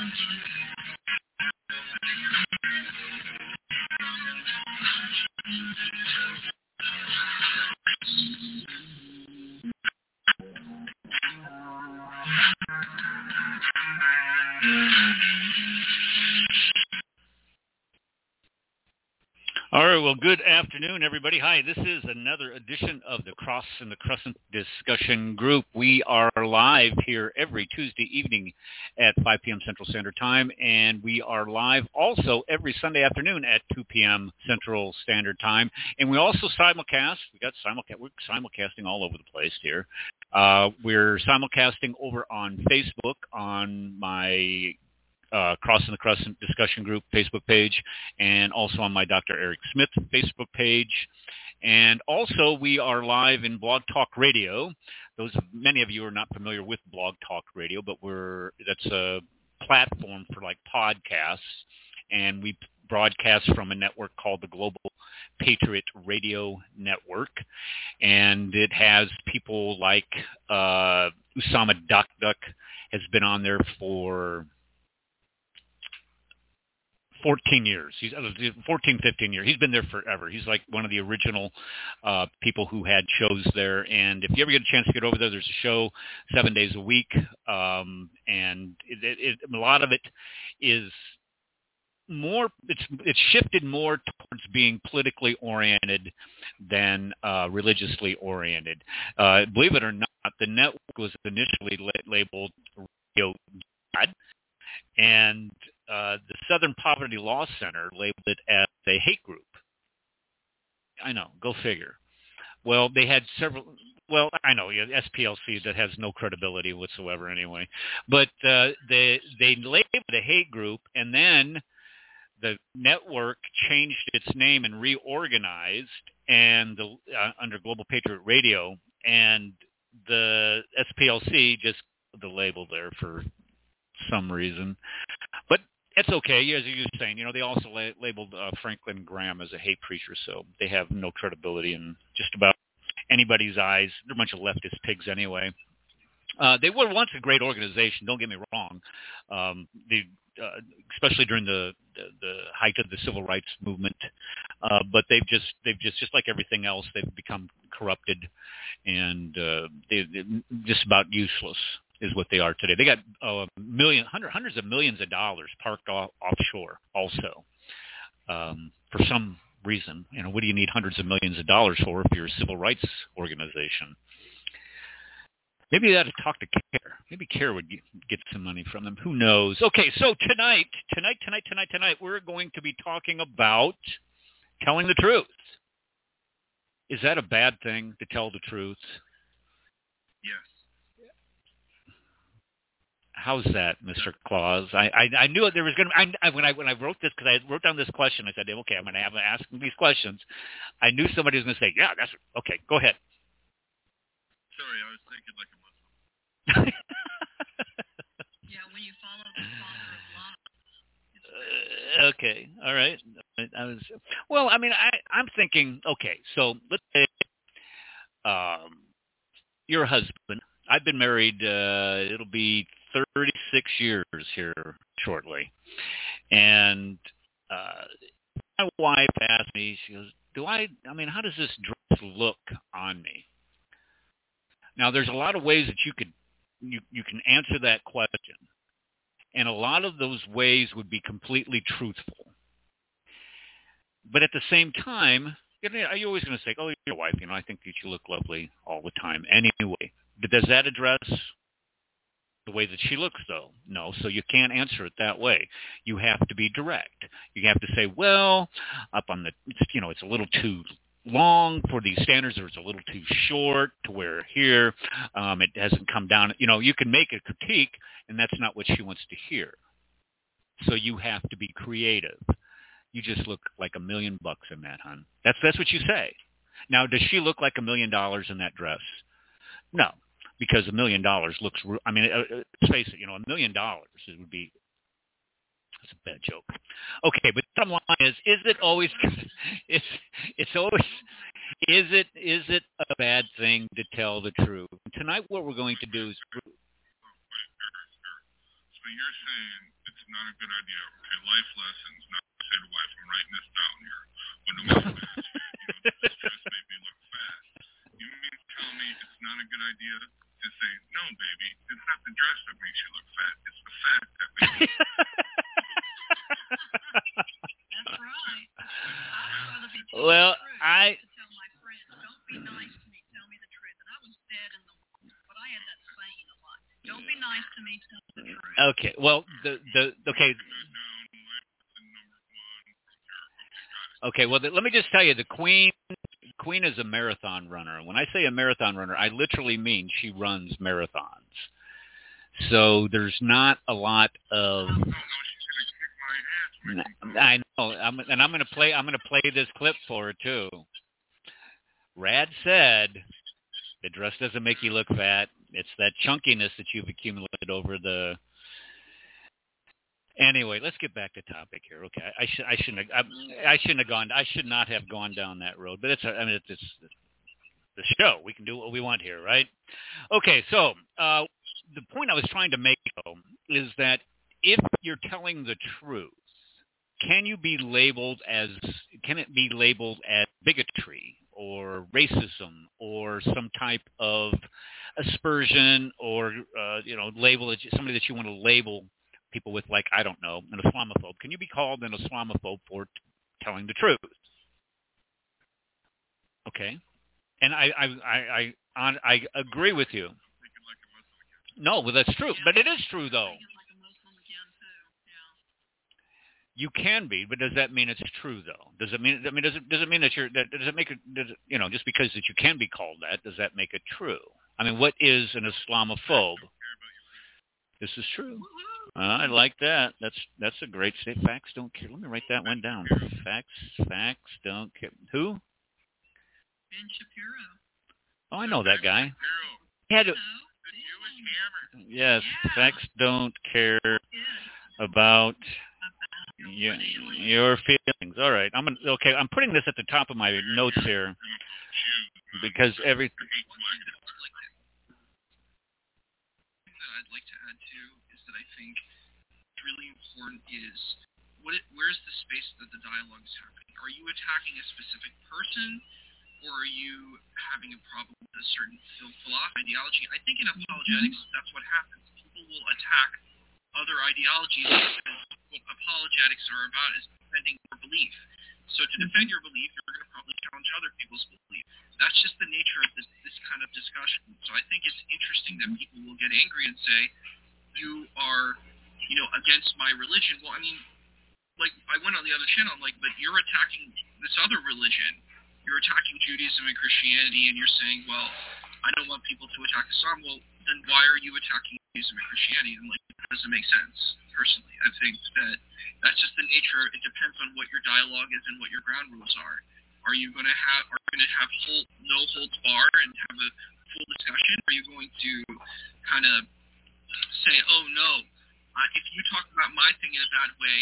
All right, well, good afternoon, everybody. Hi, this is another edition of the Cross and the Crescent Discussion Group. We are live here every Tuesday evening at 5 p.m. Central Standard Time, and we are live also every Sunday afternoon at 2 p.m. Central Standard Time. And we also simulcast. We're simulcasting all over the place here. We're simulcasting over on Facebook on my Cross and the Crescent Discussion Group Facebook page, and also on my Dr. Eric Smith Facebook page. And also we are live in Blog Talk Radio. Many of you are not familiar with Blog Talk Radio, but that's a platform for like podcasts, and we broadcast from a network called the Global Patriot Radio Network, and it has people like Usama Dakduk has been on there for 14 years. He's 15 years. He's been there forever. He's like one of the original people who had shows there. And if you ever get a chance to get over there, there's a show 7 days a week. And a lot of it is more, it's shifted more towards being politically oriented than religiously oriented. Believe it or not, the network was initially labeled Radio Jihad, and the Southern Poverty Law Center labeled it as a hate group. I know, go figure. Well, they had several. Well, I know, SPLC that has no credibility whatsoever anyway. But they labeled it a hate group, and then the network changed its name and reorganized, and under Global Patriot Radio, and the SPLC just the label there for some reason. But it's okay, as you were saying. They also labeled Franklin Graham as a hate preacher, so they have no credibility in just about anybody's eyes. They're a bunch of leftist pigs anyway. They were once a great organization, don't get me wrong. Especially during the height of the civil rights movement, but they've just like everything else, they've become corrupted, and they're just about useless is what they are today. They got hundreds of millions of dollars parked offshore also for some reason. What do you need hundreds of millions of dollars for if you're a civil rights organization? Maybe they ought to talk to CARE. Maybe CARE would get some money from them. Who knows? Okay, so tonight, we're going to be talking about telling the truth. Is that a bad thing to tell the truth? Yes. How's that, Mr. Claus? I knew there was going to be, when I wrote this, because I wrote down this question, I said, okay, I'm going to have ask these questions. I knew somebody was going to say, yeah, that's okay. Go ahead. Sorry, I was thinking like a Muslim. Yeah, when you follow the father of law. Okay, all right. I'm thinking, okay, so let's say you're a husband. I've been married, it'll be 36 years here shortly. And my wife asked me, she goes, how does this dress look on me? Now, there's a lot of ways that you can answer that question. And a lot of those ways would be completely truthful. But at the same time, are you always going to say, oh, your wife, I think that you look lovely all the time anyway. But does that address the way that she looks, though? No, so you can't answer it that way. You have to be direct. You have to say, well, up on it's a little too long for these standards, or it's a little too short to wear here. It hasn't come down. You can make a critique, and that's not what she wants to hear. So you have to be creative. You just look like $1 million in that, hon. That's what you say. Now, does she look like $1 million in that dress? No, because $1 million looks. Let's face it. $1 million it would be. That's a bad joke. Okay, but the bottom line is it always? It's always. Is it a bad thing to tell the truth? Tonight, what we're going to do is. So you're saying it's not a good idea. Okay, life lessons. Not to say to wife, I'm writing this down here. When the wife asks you, this dress made me look fat. You mean to tell me it's not a good idea to say, no, baby, it's not the dress that makes you look fat. It's the fat that makes you look fat. That's right. I'd rather be told Well, the truth to tell my friends, don't be nice to me, tell me the truth. And I was dead in the water, but I had that saying a lot. Don't be nice to me, tell me the truth. Okay. Well, okay. Okay. Well, let me just tell you, the Queen is a marathon runner. When I say a marathon runner, I literally mean she runs marathons. So there's not a lot of. I know. I'm going to play this clip for her too. Rad said, "The dress doesn't make you look fat. It's that chunkiness that you've accumulated over the." Anyway, let's get back to topic here. Okay, I should not have gone down that road. But it's the show. We can do what we want here, right? Okay, so the point I was trying to make though is that if you're telling the truth, can it be labeled as bigotry or racism or some type of aspersion or label it somebody that you want to label people with, like, I don't know, an Islamophobe? Can you be called an Islamophobe for telling the truth? Okay, and I agree with you. No, well, that's true, but it is true though. You can be, but does that mean it's true though? Does it mean does it mean that just because that you can be called that, does that make it true? I mean, what is an Islamophobe? This is true. I like that. That's a great statement. Facts don't care. Let me write that one down. Facts don't care. Who? Ben Shapiro. Oh, I know that guy. Yes, facts don't care about your feelings. All right. I'm putting this at the top of my notes here because every. I'd like to add to is that I think what's really important is where's the space that the dialogue is happening? Are you attacking a specific person, or are you having a problem with a certain ideology? I think in apologetics, that's what happens. People will attack other ideologies because what apologetics are about is defending your belief. So to defend your belief, you're going to probably challenge other people's belief. That's just the nature of this kind of discussion. So I think it's interesting that people will get angry and say, you are, against my religion. Well, I mean, like, I went on the other channel, I'm like, but you're attacking this other religion. You're attacking Judaism and Christianity, and you're saying, well, I don't want people to attack Islam. Well, then why are you attacking Judaism and Christianity? And, like, that doesn't make sense, personally. I think that's just the nature. It depends on what your dialogue is and what your ground rules are. Are you going to have no holds bar and have a full discussion? Or are you going to kind of say, oh no, if you talk about my thing in a bad way,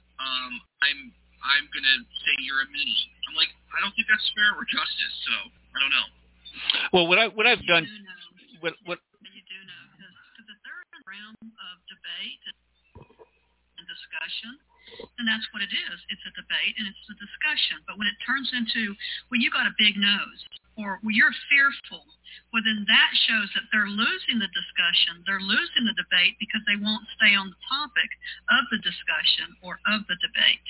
I'm going to say you're a meanie. I'm like, I don't think that's fair or justice. So I don't know. Well, what I've done. You do know, what you do know, because if they're in a realm of debate and discussion, then that's what it is. It's a debate and it's a discussion. But when it turns into, when you got a big nose or when you're fearful, well, then that shows that they're losing the discussion. They're losing the debate because they won't stay on the topic of the discussion or of the debate.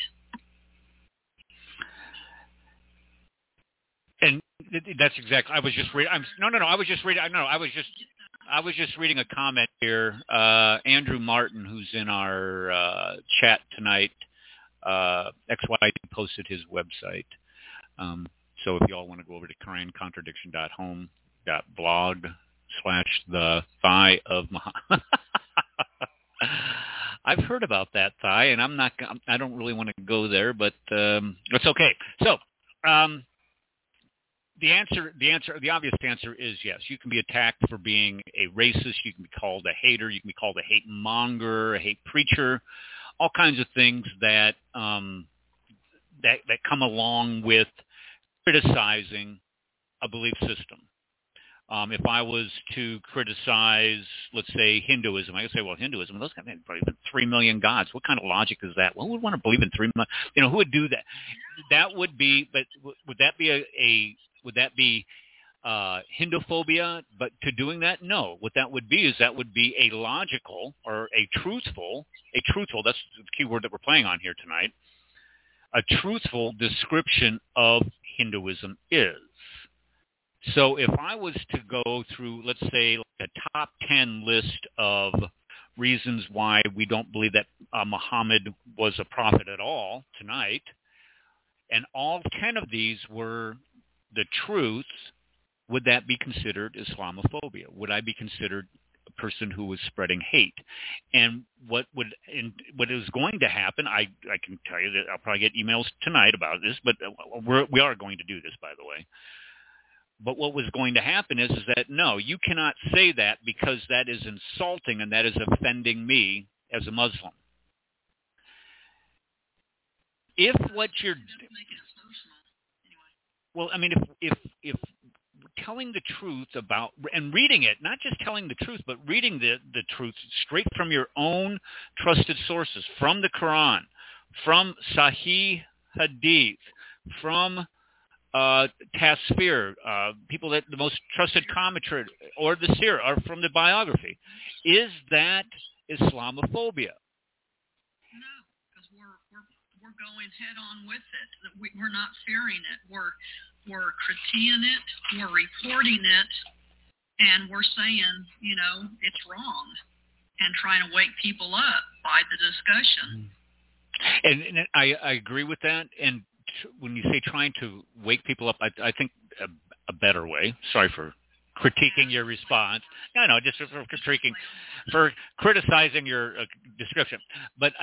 And that's exactly. I was just reading. I was just reading a comment here. Andrew Martin, who's in our chat tonight, XYD posted his website. So if y'all want to go over to koreancontradictionhome.blog/the thigh of Muhammad. I've heard about that thigh, and I don't really want to go there, but it's okay. So. The obvious answer is yes. You can be attacked for being a racist. You can be called a hater. You can be called a hate monger, a hate preacher, all kinds of things that that come along with criticizing a belief system. If I was to criticize, let's say, Hinduism, I could say, well, Hinduism, those guys believe in 3 million gods. What kind of logic is that? Well, who would want to believe in 3 million? Who would do that? That would be, but would that be would that be Hindophobia? But to doing that, no. What that would be is that would be a logical or a truthful, that's the key word that we're playing on here tonight, a truthful description of Hinduism is. So if I was to go through, let's say, a top 10 list of reasons why we don't believe that Muhammad was a prophet at all tonight, and all 10 of these were the truths, would that be considered Islamophobia? Would I be considered a person who was spreading hate? And what is going to happen, I can tell you that I'll probably get emails tonight about this, but we are going to do this, by the way. But what was going to happen is that, no, you cannot say that because that is insulting and that is offending me as a Muslim. If what you're... Well, I mean, if telling the truth about, and reading it, not just telling the truth, but reading the truth straight from your own trusted sources, from the Quran, from Sahih Hadith, from Tafsir, people that the most trusted commentary, or the seer, or from the biography, is that Islamophobia? No, because we're going head on with it. We're not fearing it. We're critiquing it. We're reporting it, and we're saying, it's wrong, and trying to wake people up by the discussion. And I agree with that. And when you say trying to wake people up, I think a better way. Sorry for critiquing your response. No, just for criticizing your description, but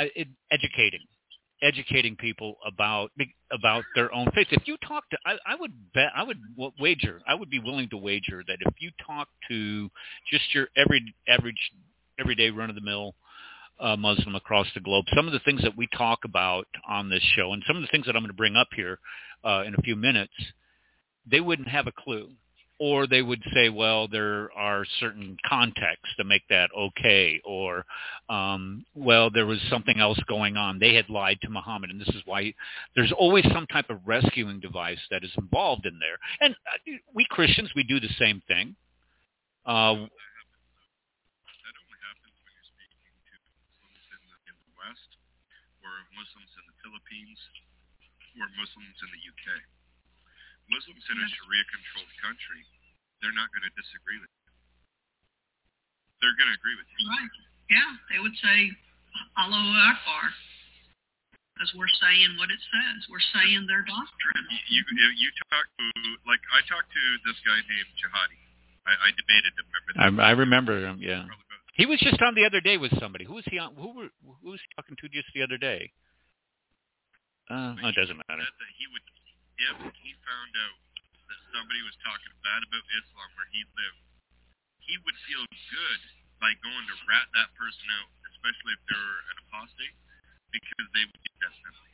educating people about their own faith. If you talk to, I would be willing to wager that if you talk to just your everyday run-of-the-mill Muslim across the globe, some of the things that we talk about on this show and some of the things that I'm going to bring up here in a few minutes, they wouldn't have a clue. Or they would say, well, there are certain contexts to make that okay. Or, well, there was something else going on. They had lied to Muhammad, and this is why there's always some type of rescuing device that is involved in there. And we Christians, we do the same thing. That only happens when you're speaking to Muslims in the West, or Muslims in the Philippines, or Muslims in the UK. Muslims in a Sharia-controlled country, they're not going to disagree with you. They're going to agree with you. Right. Yeah, they would say, Allahu Akbar, because we're saying what it says. We're saying their doctrine. You talk to, like, I talked to this guy named Jihadi. I debated him. I remember him, yeah. He was just on the other day with somebody. Who was he on? Who was he talking to just the other day? It doesn't matter. If he found out that somebody was talking bad about Islam where he lived, he would feel good by going to rat that person out, especially if they're an apostate, because they would get death penalty.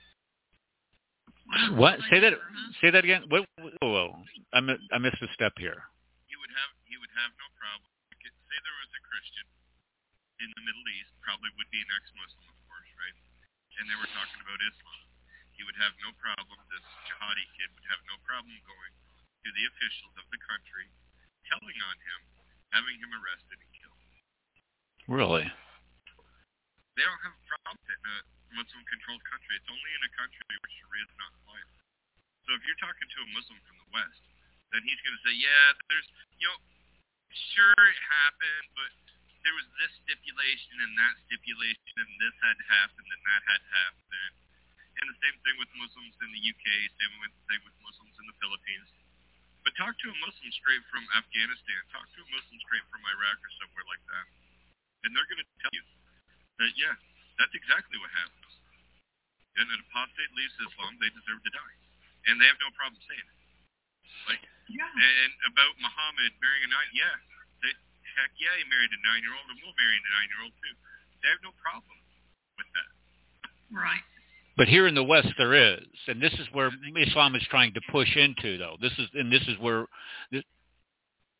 What? Say that again. Whoa. I missed a step here. He would have no problem. Say there was a Christian in the Middle East, probably would be an ex-Muslim, of course, right? And they were talking about Islam. He would have no problem, this jihadi kid would have no problem going to the officials of the country, telling on him, having him arrested and killed. Really? They don't have a problem in a Muslim-controlled country. It's only in a country where Sharia is not applied. So if you're talking to a Muslim from the West, then he's going to say, yeah, there's, sure it happened, but there was this stipulation and that stipulation, and this had happened and that had happened. And the same thing with Muslims in the UK, same with Muslims in the Philippines. But talk to a Muslim straight from Afghanistan, talk to a Muslim straight from Iraq or somewhere like that. And they're going to tell you that, yeah, that's exactly what happens. And an apostate leaves Islam, they deserve to die. And they have no problem saying it. And about Muhammad marrying a 9, heck yeah, he married a 9-year-old, and we'll marry a 9-year-old too. They have no problem with that. Right. But here in the West, there is, and this is where Islam is trying to push into, though. This is where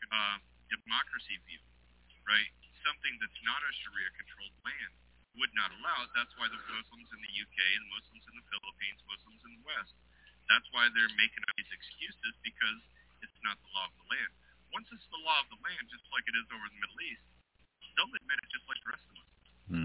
democracy view, right? Something that's not a Sharia-controlled land would not allow it. That's why the Muslims in the UK, the Muslims in the Philippines, Muslims in the West, that's why they're making up these excuses, because it's not the law of the land. Once it's the law of the land, just like it is over in the Middle East, they'll admit it just like the rest of us.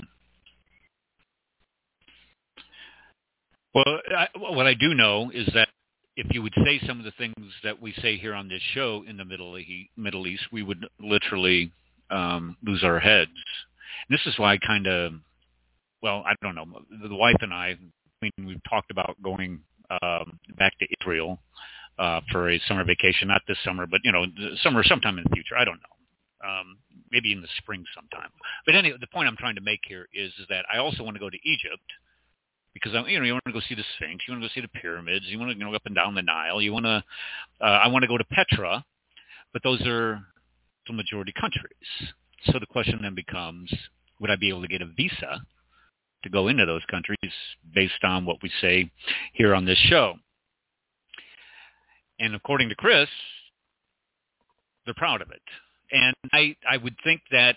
Well, what I do know is that if you would say some of the things that we say here on this show in the Middle East, we would literally lose our heads. And this is why I don't know. The wife and I we've talked about going back to Israel for a summer vacation, not this summer, but, summer sometime in the future. I don't know. Maybe in the spring sometime. But anyway, the point I'm trying to make here is that I also want to go to Egypt. Because you want to go see the Sphinx, you want to go see the pyramids, you want to go up and down the Nile, you want to. I want to go to Petra, but those are the majority countries. So the question then becomes, would I be able to get a visa to go into those countries based on what we say here on this show? And according to Chris, they're proud of it, and I would think that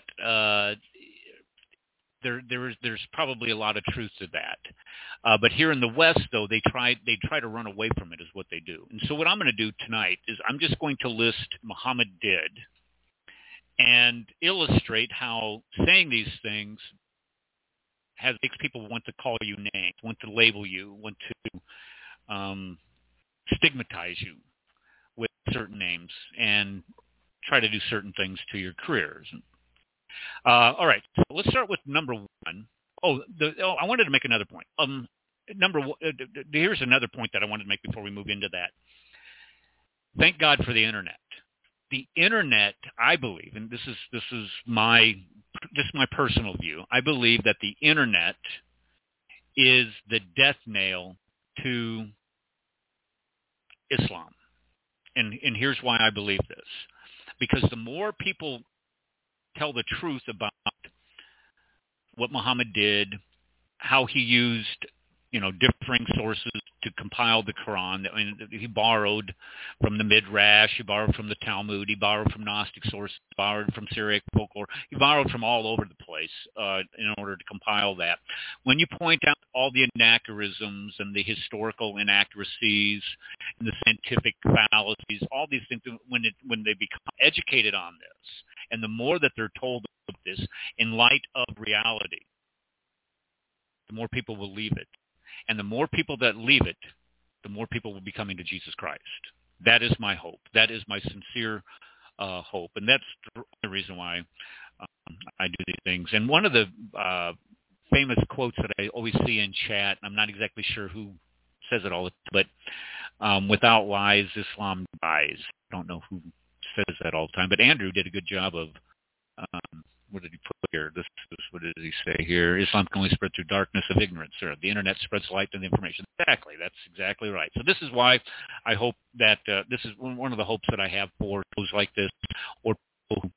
there's probably a lot of truth to that. But here in the West, though, they try to run away from it, is what they do. And so what I'm going to do tonight is I'm just going to list Muhammad did and illustrate how saying these things makes people want to call you names, want to label you, want to stigmatize you with certain names and try to do certain things to your careers. All right, so let's start with number one. I wanted to make another point. Here's another point that I wanted to make before we move into that. Thank God for the internet. The internet, I believe, and this is my personal view. I believe that the internet is the death nail to Islam, and here's why I believe this: because the more people tell the truth about what Muhammad did, how he used, differing sources to compile the Quran. I mean, he borrowed from the Midrash, he borrowed from the Talmud, he borrowed from Gnostic sources, he borrowed from Syriac folklore, he borrowed from all over the place in order to compile that. When you point out all the anachronisms and the historical inaccuracies and the scientific fallacies, all these things, when they become educated on this, and the more that they're told of this in light of reality, the more people will leave it. And the more people that leave it, the more people will be coming to Jesus Christ. That is my hope. That is my sincere hope. And that's the reason why I do these things. And one of the famous quotes that I always see in chat, I'm not exactly sure who says it all, but without lies, Islam dies. I don't know who says that all the time, but Andrew did a good job of what did he put here? This what did he say here? Islam can only spread through darkness of ignorance. Or the internet spreads light and information. Exactly, that's exactly right. So this is why I hope that this is one of the hopes that I have for shows like this, or people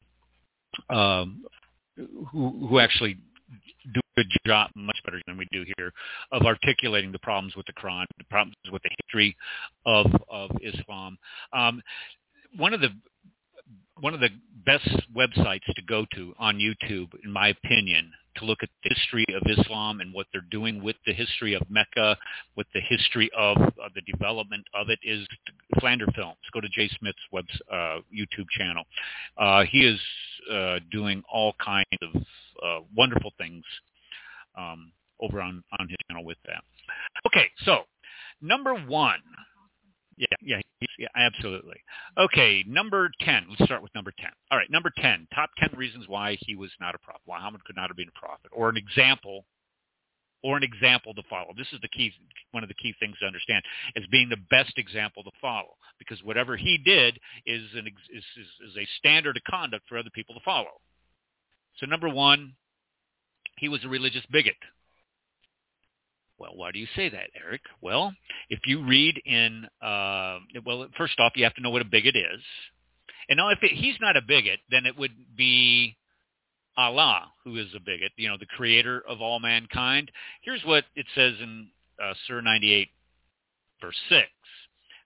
who actually do a good job, much better than we do here, of articulating the problems with the Quran, the problems with the history of Islam. One of the best websites to go to on YouTube, in my opinion, to look at the history of Islam and what they're doing with the history of Mecca, with the history of the development of it, is Flander Films. Go to Jay Smith's YouTube channel. He is doing all kinds of wonderful things over on his channel with that. Okay, so number one. Yeah, absolutely. Okay, number 10. Let's start with number 10. All right, number 10. Top 10 reasons why he was not a prophet. Why Muhammad could not have been a prophet, or an example to follow. This is the key. One of the key things to understand as being the best example to follow, because whatever he did is a standard of conduct for other people to follow. So number one, he was a religious bigot. Well, why do you say that, Eric? Well, if you read in, first off, you have to know what a bigot is. And now, if he's not a bigot, then it would be Allah who is a bigot, the creator of all mankind. Here's what it says in Surah 98, verse 6.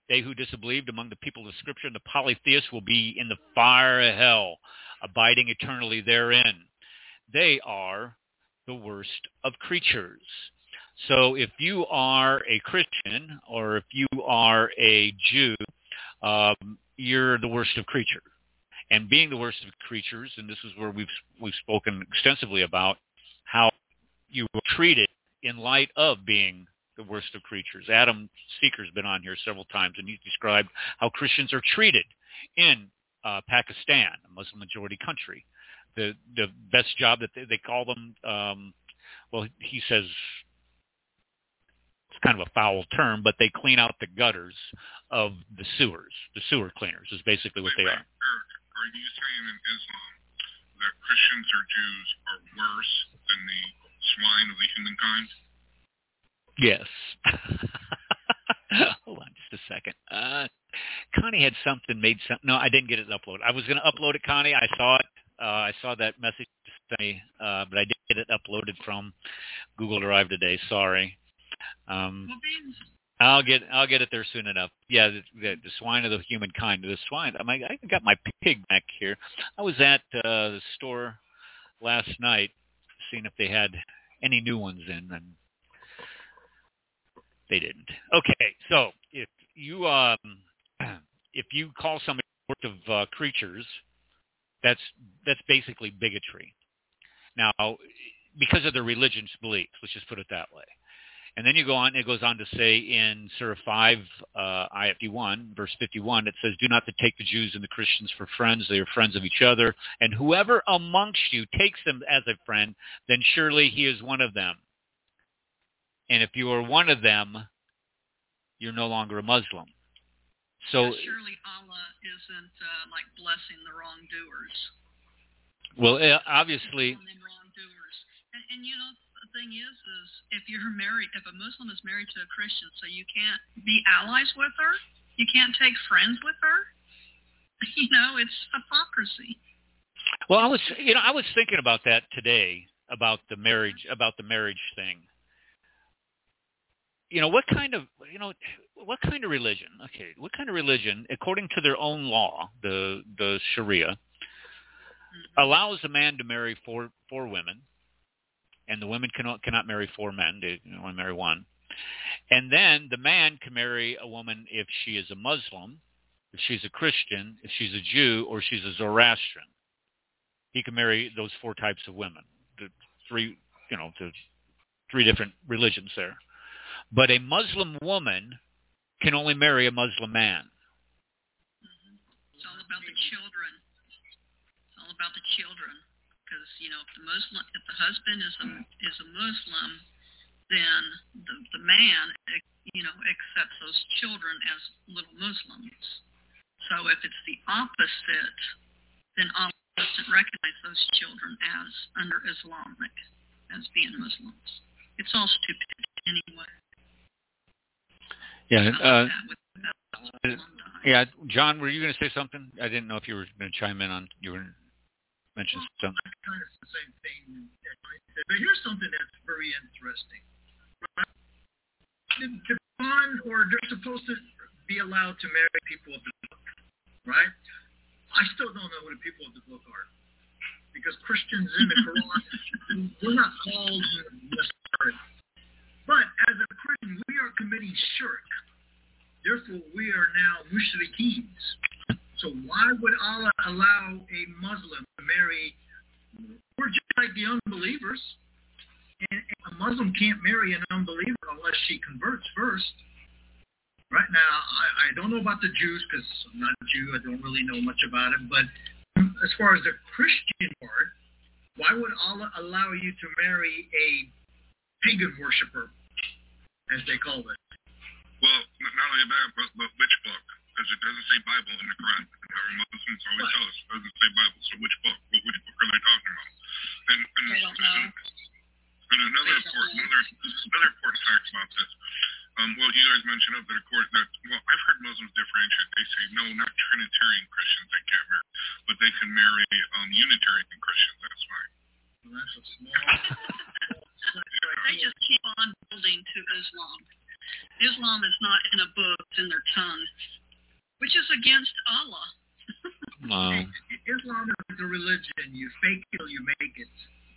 They who disbelieved among the people of Scripture and the polytheists will be in the fire of hell, abiding eternally therein. They are the worst of creatures. So if you are a Christian or if you are a Jew, you're the worst of creatures. And being the worst of creatures, and this is where we've spoken extensively about how you were treated in light of being the worst of creatures. Adam Seeker's been on here several times, and he's described how Christians are treated in Pakistan, a Muslim-majority country. The best job that they call them, well, he says it's kind of a foul term, but they clean out the gutters of the sewers. The sewer cleaners is basically what they are. Eric, are you saying in Islam that Christians or Jews are worse than the swine of the humankind? Yes. Hold on just a second. Connie had no, I didn't get it uploaded. I was going to upload it, Connie. I saw it. I saw that message today, but I didn't get it uploaded from Google Drive today. Sorry. I'll get it there soon enough. Yeah, the swine of the humankind. The swine. I got my pig back here. I was at the store last night, seeing if they had any new ones in, and they didn't. Okay, so if you call somebody worst of creatures, that's basically bigotry. Now, because of their religious beliefs, let's just put it that way. And then you go on. It goes on to say in Surah 5, Ayat 51, verse 51, it says, "Do not take the Jews and the Christians for friends; they are friends of each other. And whoever amongst you takes them as a friend, then surely he is one of them. And if you are one of them, you're no longer a Muslim." So surely Allah isn't like blessing the wrongdoers. Well, obviously. Wrongdoers. And you know, the thing is if you're married, if a Muslim is married to a Christian, so you can't be allies with her, you can't take friends with her. You know, it's hypocrisy. Well, I was thinking about that today, about the marriage thing. What kind of religion? Okay, what kind of religion, according to their own law, the Sharia, allows a man to marry four women, and the women cannot marry four men; they only marry one. And then the man can marry a woman if she is a Muslim, if she's a Christian, if she's a Jew, or she's a Zoroastrian. He can marry those four types of women. The three different religions there. But a Muslim woman can only marry a Muslim man. It's all about the children. It's all about the children. Because, if the husband is a Muslim, then the man, accepts those children as little Muslims. So if it's the opposite, then Allah doesn't recognize those children as under Islamic, as being Muslims. It's all stupid anyway. Yeah. Yeah, John, were you going to say something? I didn't know if you were going to chime in on. You were mentioning something. Kind of the same thing. But here's something that's very interesting. Right? They're supposed to be allowed to marry people of the book, right? I still don't know who the people of the book are, because Christians in the Quran, we're not called necessarily. But as a Christian, we are committing shirk. Therefore, we are now mushrikeens. So why would Allah allow a Muslim to marry? We're just like the unbelievers. And a Muslim can't marry an unbeliever unless she converts first. Right now, I don't know about the Jews because I'm not a Jew. I don't really know much about it. But as far as the Christian part, why would Allah allow you to marry a pagan worshiper, as they call it? Well, not only that, but which book? Because it doesn't say Bible in the Quran. Muslims always tell us it doesn't say Bible. So which book? Which book are they talking about? And I don't know. And another important fact about this. Well, you guys mentioned that I've heard Muslims differentiate. They say no, not Trinitarian Christians they can't marry, but they can marry Unitarian Christians. That's fine. Well, that's a small. They just keep on building to Islam. Islam is not in a book; it's in their tongue, which is against Allah. Islam is a religion. You fake it till you make it.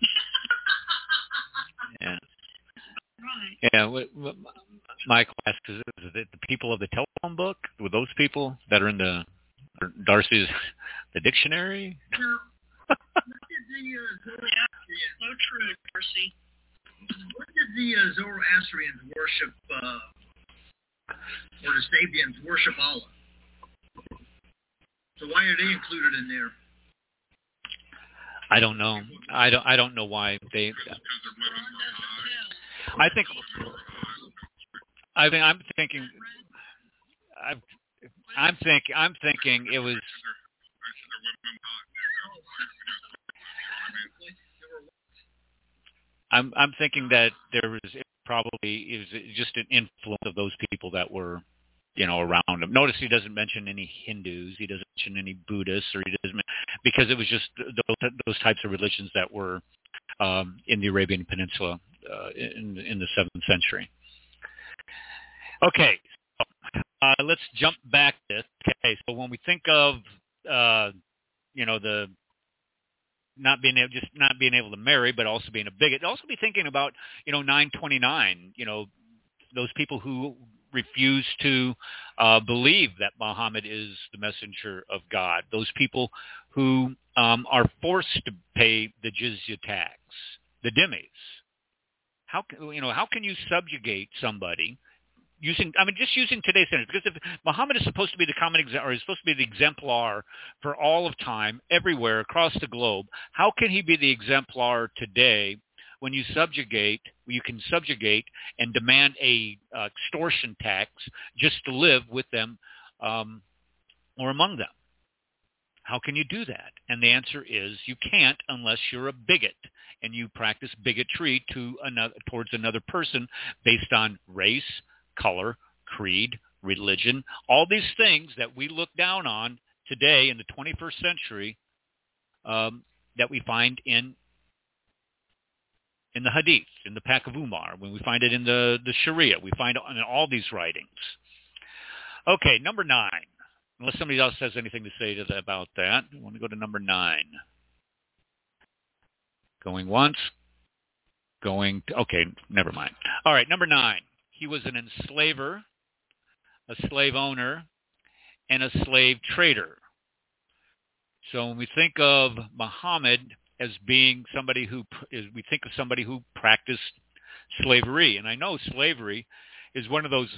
Yeah. Right. Yeah. My class is the people of the telephone book. Were those people that are in the Darcy's the dictionary? No. What did the Zoroastrians? So true, Darcy. What did the Zoroastrians worship, or the Sabians worship Allah? So why are they included in there? I don't know. I don't know why they. I'm thinking it was. I'm thinking that there was just an influence of those people that were, around him. Notice he doesn't mention any Hindus, he doesn't mention any Buddhists, or he doesn't, because it was just those types of religions that were in the Arabian Peninsula in the 7th century. Okay, so, let's jump back to this. Okay, so when we think of the not being able to marry, but also being a bigot, also be thinking about 929. Those people who refuse to believe that Muhammad is the messenger of God. Those people who are forced to pay the jizya tax, the dhimmis. How can you subjugate somebody using today's standards? Because if Muhammad is supposed to be the common or is supposed to be the exemplar for all of time, everywhere across the globe, how can he be the exemplar today when you can subjugate and demand a extortion tax just to live with them or among them? How can you do that? And the answer is you can't unless you're a bigot and you practice bigotry towards another person based on race, color, creed, religion, all these things that we look down on today in the 21st century that we find in the Hadith, in the Pack of Umar, when we find it in the Sharia, we find it in all these writings. Okay, number 9. Unless somebody else has anything to say about that, I want to go to number 9. Going once. Okay, never mind. All right, number 9. He was an enslaver, a slave owner, and a slave trader. So when we think of Muhammad as being we think of somebody who practiced slavery. And I know slavery is one of those,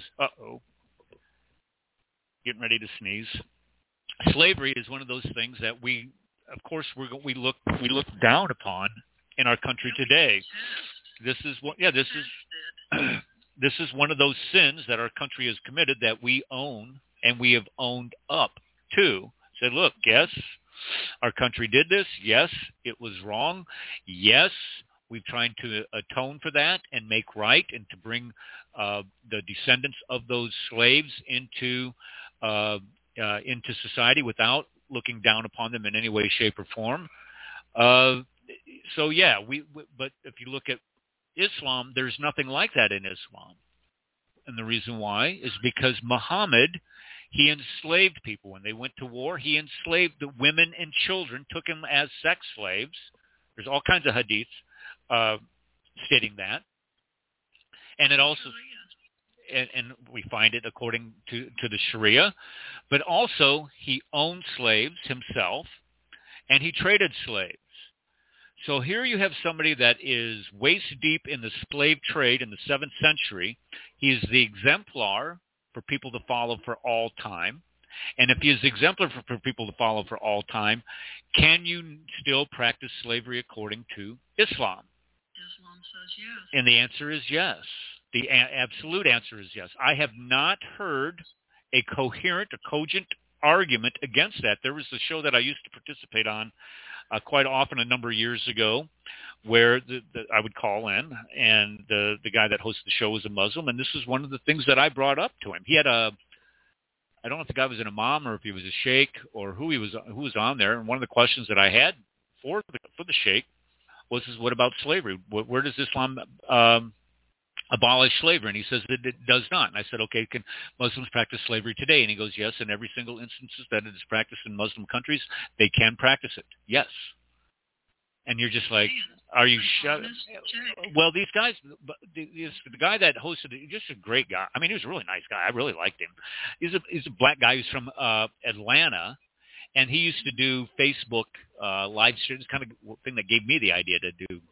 getting ready to sneeze. Slavery is one of those things that we look down upon in our country today. This is one of those sins that our country has committed that we own and we have owned up to. Said, look, yes, our country did this. Yes, it was wrong. Yes, we've tried to atone for that and make right and to bring the descendants of those slaves into society without looking down upon them in any way, shape, or form. But if you look at Islam, there's nothing like that in Islam. And the reason why is because Muhammad, he enslaved people. When they went to war, he enslaved the women and children, took them as sex slaves. There's all kinds of hadiths stating that. And it also, and we find it according to the Sharia, but also he owned slaves himself, and he traded slaves. So here you have somebody that is waist deep in the slave trade in the 7th century. He is the exemplar for people to follow for all time. And if he is the exemplar for people to follow for all time, can you still practice slavery according to Islam? Islam says yes. And the answer is yes. The absolute answer is yes. I have not heard a coherent, a cogent argument against that. There was a show that I used to participate on quite often a number of years ago, where I would call in, and the guy that hosted the show was a Muslim, and this is one of the things that I brought up to him. He had I don't know if the guy was an imam or if he was a sheikh or who was on there, and one of the questions that I had for the sheikh was, what about slavery? Where does Islam abolish slavery? And he says that it does not. And I said, okay, can Muslims practice slavery today? And he goes, yes, in every single instance that it is practiced in Muslim countries, they can practice it. Yes. And you're just like, are you shut? Well, these guys, the guy that hosted it, just a great guy. I mean, he was a really nice guy. I really liked him. He's a black guy who's from Atlanta, and he used to do Facebook live streams, kind of thing that gave me the idea to do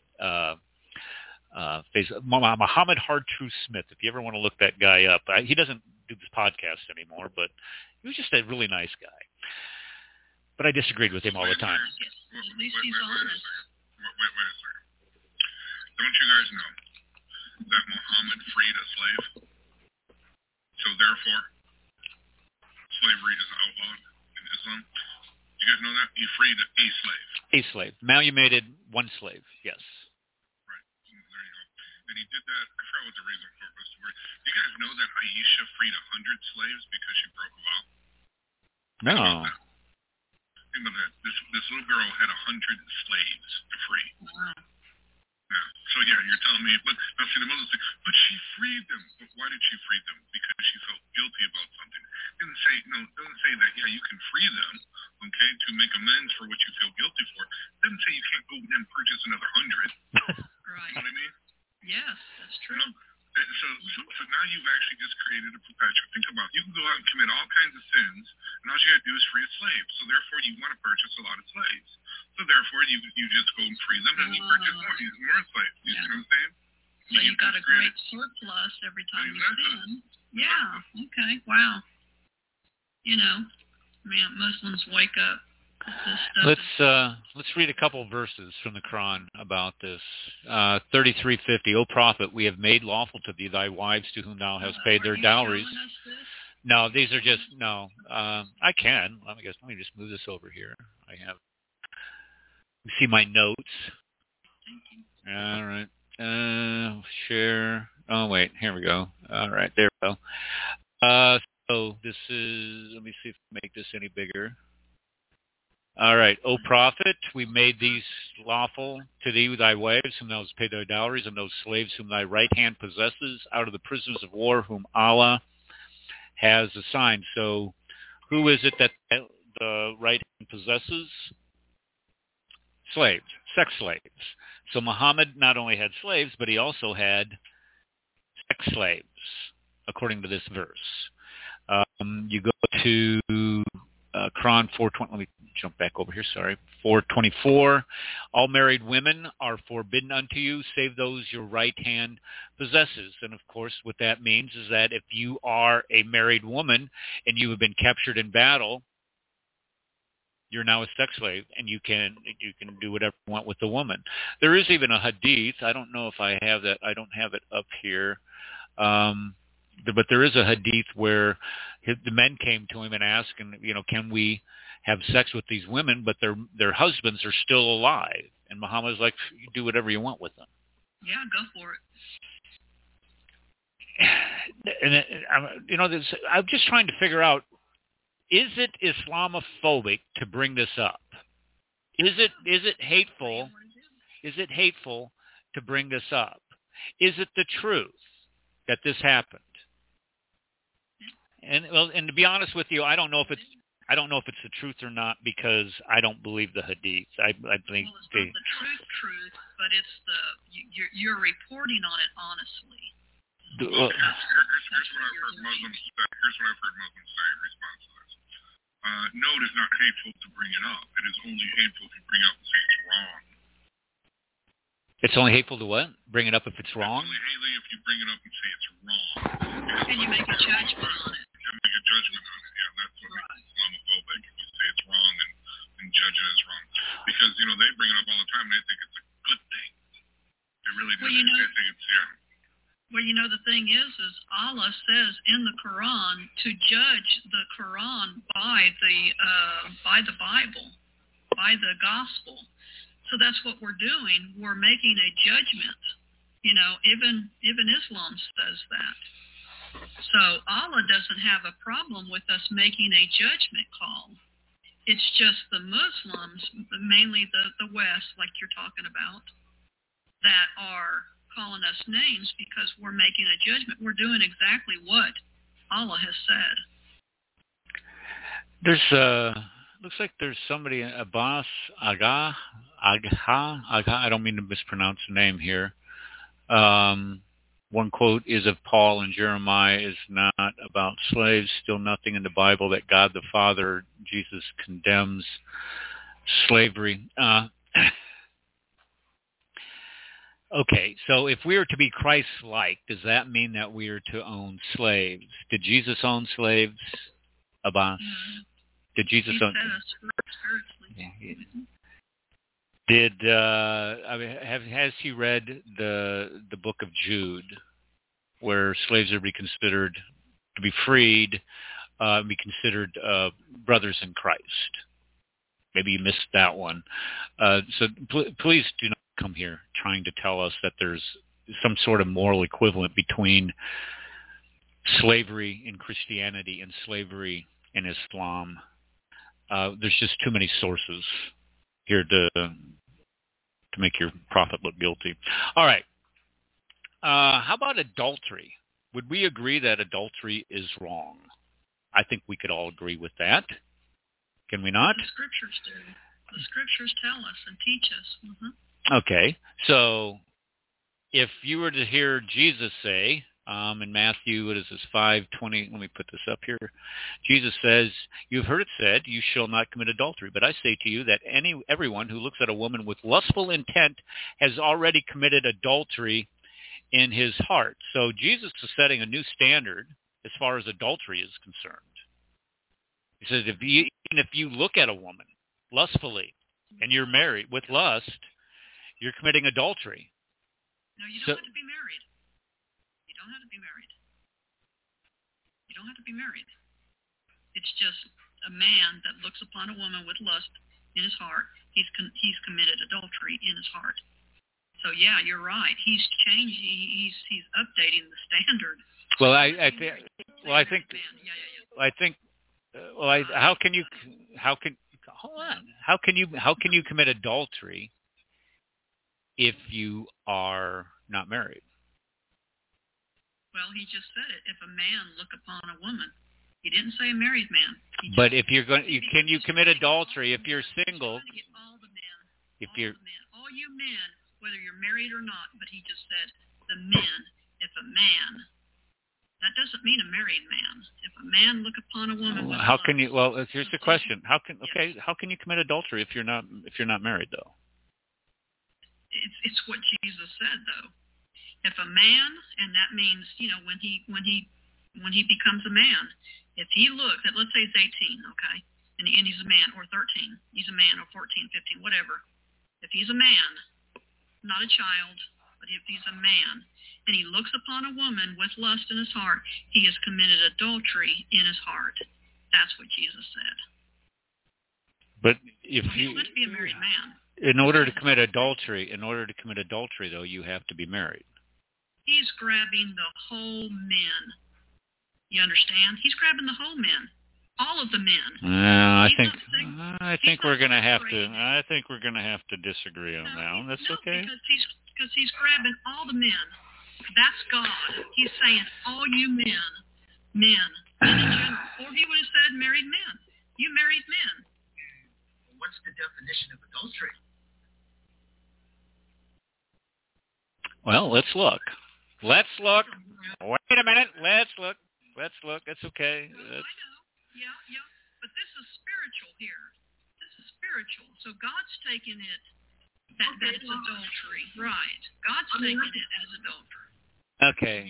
Muhammad Hardtruth Smith. If you ever want to look that guy up, he doesn't do this podcast anymore, but he was just a really nice guy. But I disagreed with him all the time. At least he's honest. Wait a second. Don't you guys know that Muhammad freed a slave? So therefore, slavery is outlawed in Islam. You guys know that? He freed a slave. A slave. Malleated one slave, yes. Right. There you go. And he did that. I forgot what the reason for it was. You guys know that Aisha freed 100 slaves because she broke a vow? No. Think about that. This little girl had 100 slaves to free. Wow. Yeah. So yeah, you're telling me, but now see the Muslims say, but she freed them. But why did she free them? Because she felt guilty about something. Doesn't say that, yeah, you can free them, okay, to make amends for what you feel guilty for. Doesn't say you can't go and purchase another 100. Right. You know what I mean? Yes, that's true. So now you've actually just created a perpetual. Think about it. You can go out and commit all kinds of sins, and all you got to do is free a slave. So therefore, you want to purchase a lot of slaves. So therefore, you just go and free them, and you purchase more slaves. You see what I'm saying? So you've got a great surplus every time you sin. Yeah. Okay. Wow. Man, Muslims wake up. Let's read a couple verses from the Quran about this. 33:50. O Prophet, we have made lawful to thee thy wives to whom thou hast paid their dowries. No, these are just no. I can. Let me just move this over here. I have. You see my notes. All right. Share. Oh wait, here we go. All right, there we go. So this is. Let me see if I can make this any bigger. All right, O Prophet, we made these lawful to thee thy wives, whom thou hast paid their dowries, and those slaves whom thy right hand possesses, out of the prisoners of war whom Allah has assigned. So who is it that the right hand possesses? Slaves, sex slaves. So Muhammad not only had slaves, but he also had sex slaves, according to this verse. You go to Quran 4:20. Let me jump back over here. Sorry, 4:24. All married women are forbidden unto you, save those your right hand possesses. And of course, what that means is that if you are a married woman and you have been captured in battle, you're now a sex slave, and you can do whatever you want with the woman. There is even a hadith. I don't know if I have that. I don't have it up here. But there is a hadith where the men came to him and asked, can we have sex with these women, but their husbands are still alive? And Muhammad was like, you do whatever you want with them. Yeah, go for it. And I'm just trying to figure out, is it Islamophobic to bring this up? Is it hateful? Is it hateful to bring this up? Is it the truth that this happened? And to be honest with you, I don't know if it's the truth or not, because I don't believe the hadith. I think it's not the truth, but it's you're reporting on it honestly. Here's what I've heard Muslims say in response to this. No, it is not hateful to bring it up. It is only hateful to bring it up and say it's wrong. It's only hateful to what? Bring it up if it's wrong? It's only hateful if you bring it up and say it's wrong. And you make a judgment on it. Make a judgment on it. Yeah, that's what makes it Islamophobic. If you say it's wrong and judge it as wrong. Because, they bring it up all the time and they think it's a good thing. They really do. They think it's, Well, the thing is Allah says in the Quran to judge the Quran by the Bible, by the gospel. So that's what we're doing. We're making a judgment. Even Islam says that. So Allah doesn't have a problem with us making a judgment call. It's just the Muslims, mainly the West, like you're talking about, that are calling us names because we're making a judgment. We're doing exactly what Allah has said. There's looks like there's somebody, Abbas Agha. I don't mean to mispronounce the name here. One quote is of Paul and Jeremiah is not about slaves. Still nothing in the Bible that God the Father, Jesus condemns slavery. Okay, so if we are to be Christ-like, does that mean that we are to own slaves? Did Jesus own slaves, Abbas? Did Jesus own? Has he read the book of Jude, where slaves are to be considered to be freed, be considered brothers in Christ? Maybe you missed that one. So please do not come here trying to tell us that there's some sort of moral equivalent between slavery in Christianity and slavery in Islam. There's just too many sources here to make your prophet look guilty. All right. How about adultery? Would we agree that adultery is wrong? I think we could all agree with that. Can we not? The scriptures do. The scriptures tell us and teach us. Mm-hmm. Okay. So if you were to hear Jesus say, in Matthew, 5:20, let me put this up here. Jesus says, "You've heard it said, you shall not commit adultery. But I say to you that everyone who looks at a woman with lustful intent has already committed adultery in his heart." So Jesus is setting a new standard as far as adultery is concerned. He says, even if you look at a woman lustfully and you're married with lust, you're committing adultery. No, you don't have to be married. You don't have to be married. You don't have to be married. It's just a man that looks upon a woman with lust in his heart. He's committed adultery in his heart. So yeah, you're right. He's changing. He's updating the standard. Well, how can you commit adultery if you are not married? Well, he just said it. If a man look upon a woman, he didn't say a married man. But if you're going, can you commit adultery if you're single? All the men, all you men, whether you're married or not. But he just said the men. If a man, that doesn't mean a married man. If a man look upon a woman, how can you? Well, here's the question: how can you commit adultery if you're not married though? It's what Jesus said though. If a man, and that means when he becomes a man, if he looks at, let's say he's 18, okay, and he's a man, or 13, he's a man, or 14, 15, whatever. If he's a man, not a child, but if he's a man, and he looks upon a woman with lust in his heart, he has committed adultery in his heart. That's what Jesus said. But if you don't have to be a married man. In order to commit adultery, though, you have to be married. He's grabbing the whole men. You understand? He's grabbing the whole men, all of the men. I think we're going to have to disagree on that one. That's okay. Because he's grabbing all the men. That's God. He's saying all you men in general. Or he would have said married men. You married men. What's the definition of adultery? Well, let's look. Wait a minute. Let's look. That's okay. I know. Yeah. But this is spiritual here. This is spiritual. So God's taking it that it's adultery. Right. God's taking it as adultery. Okay.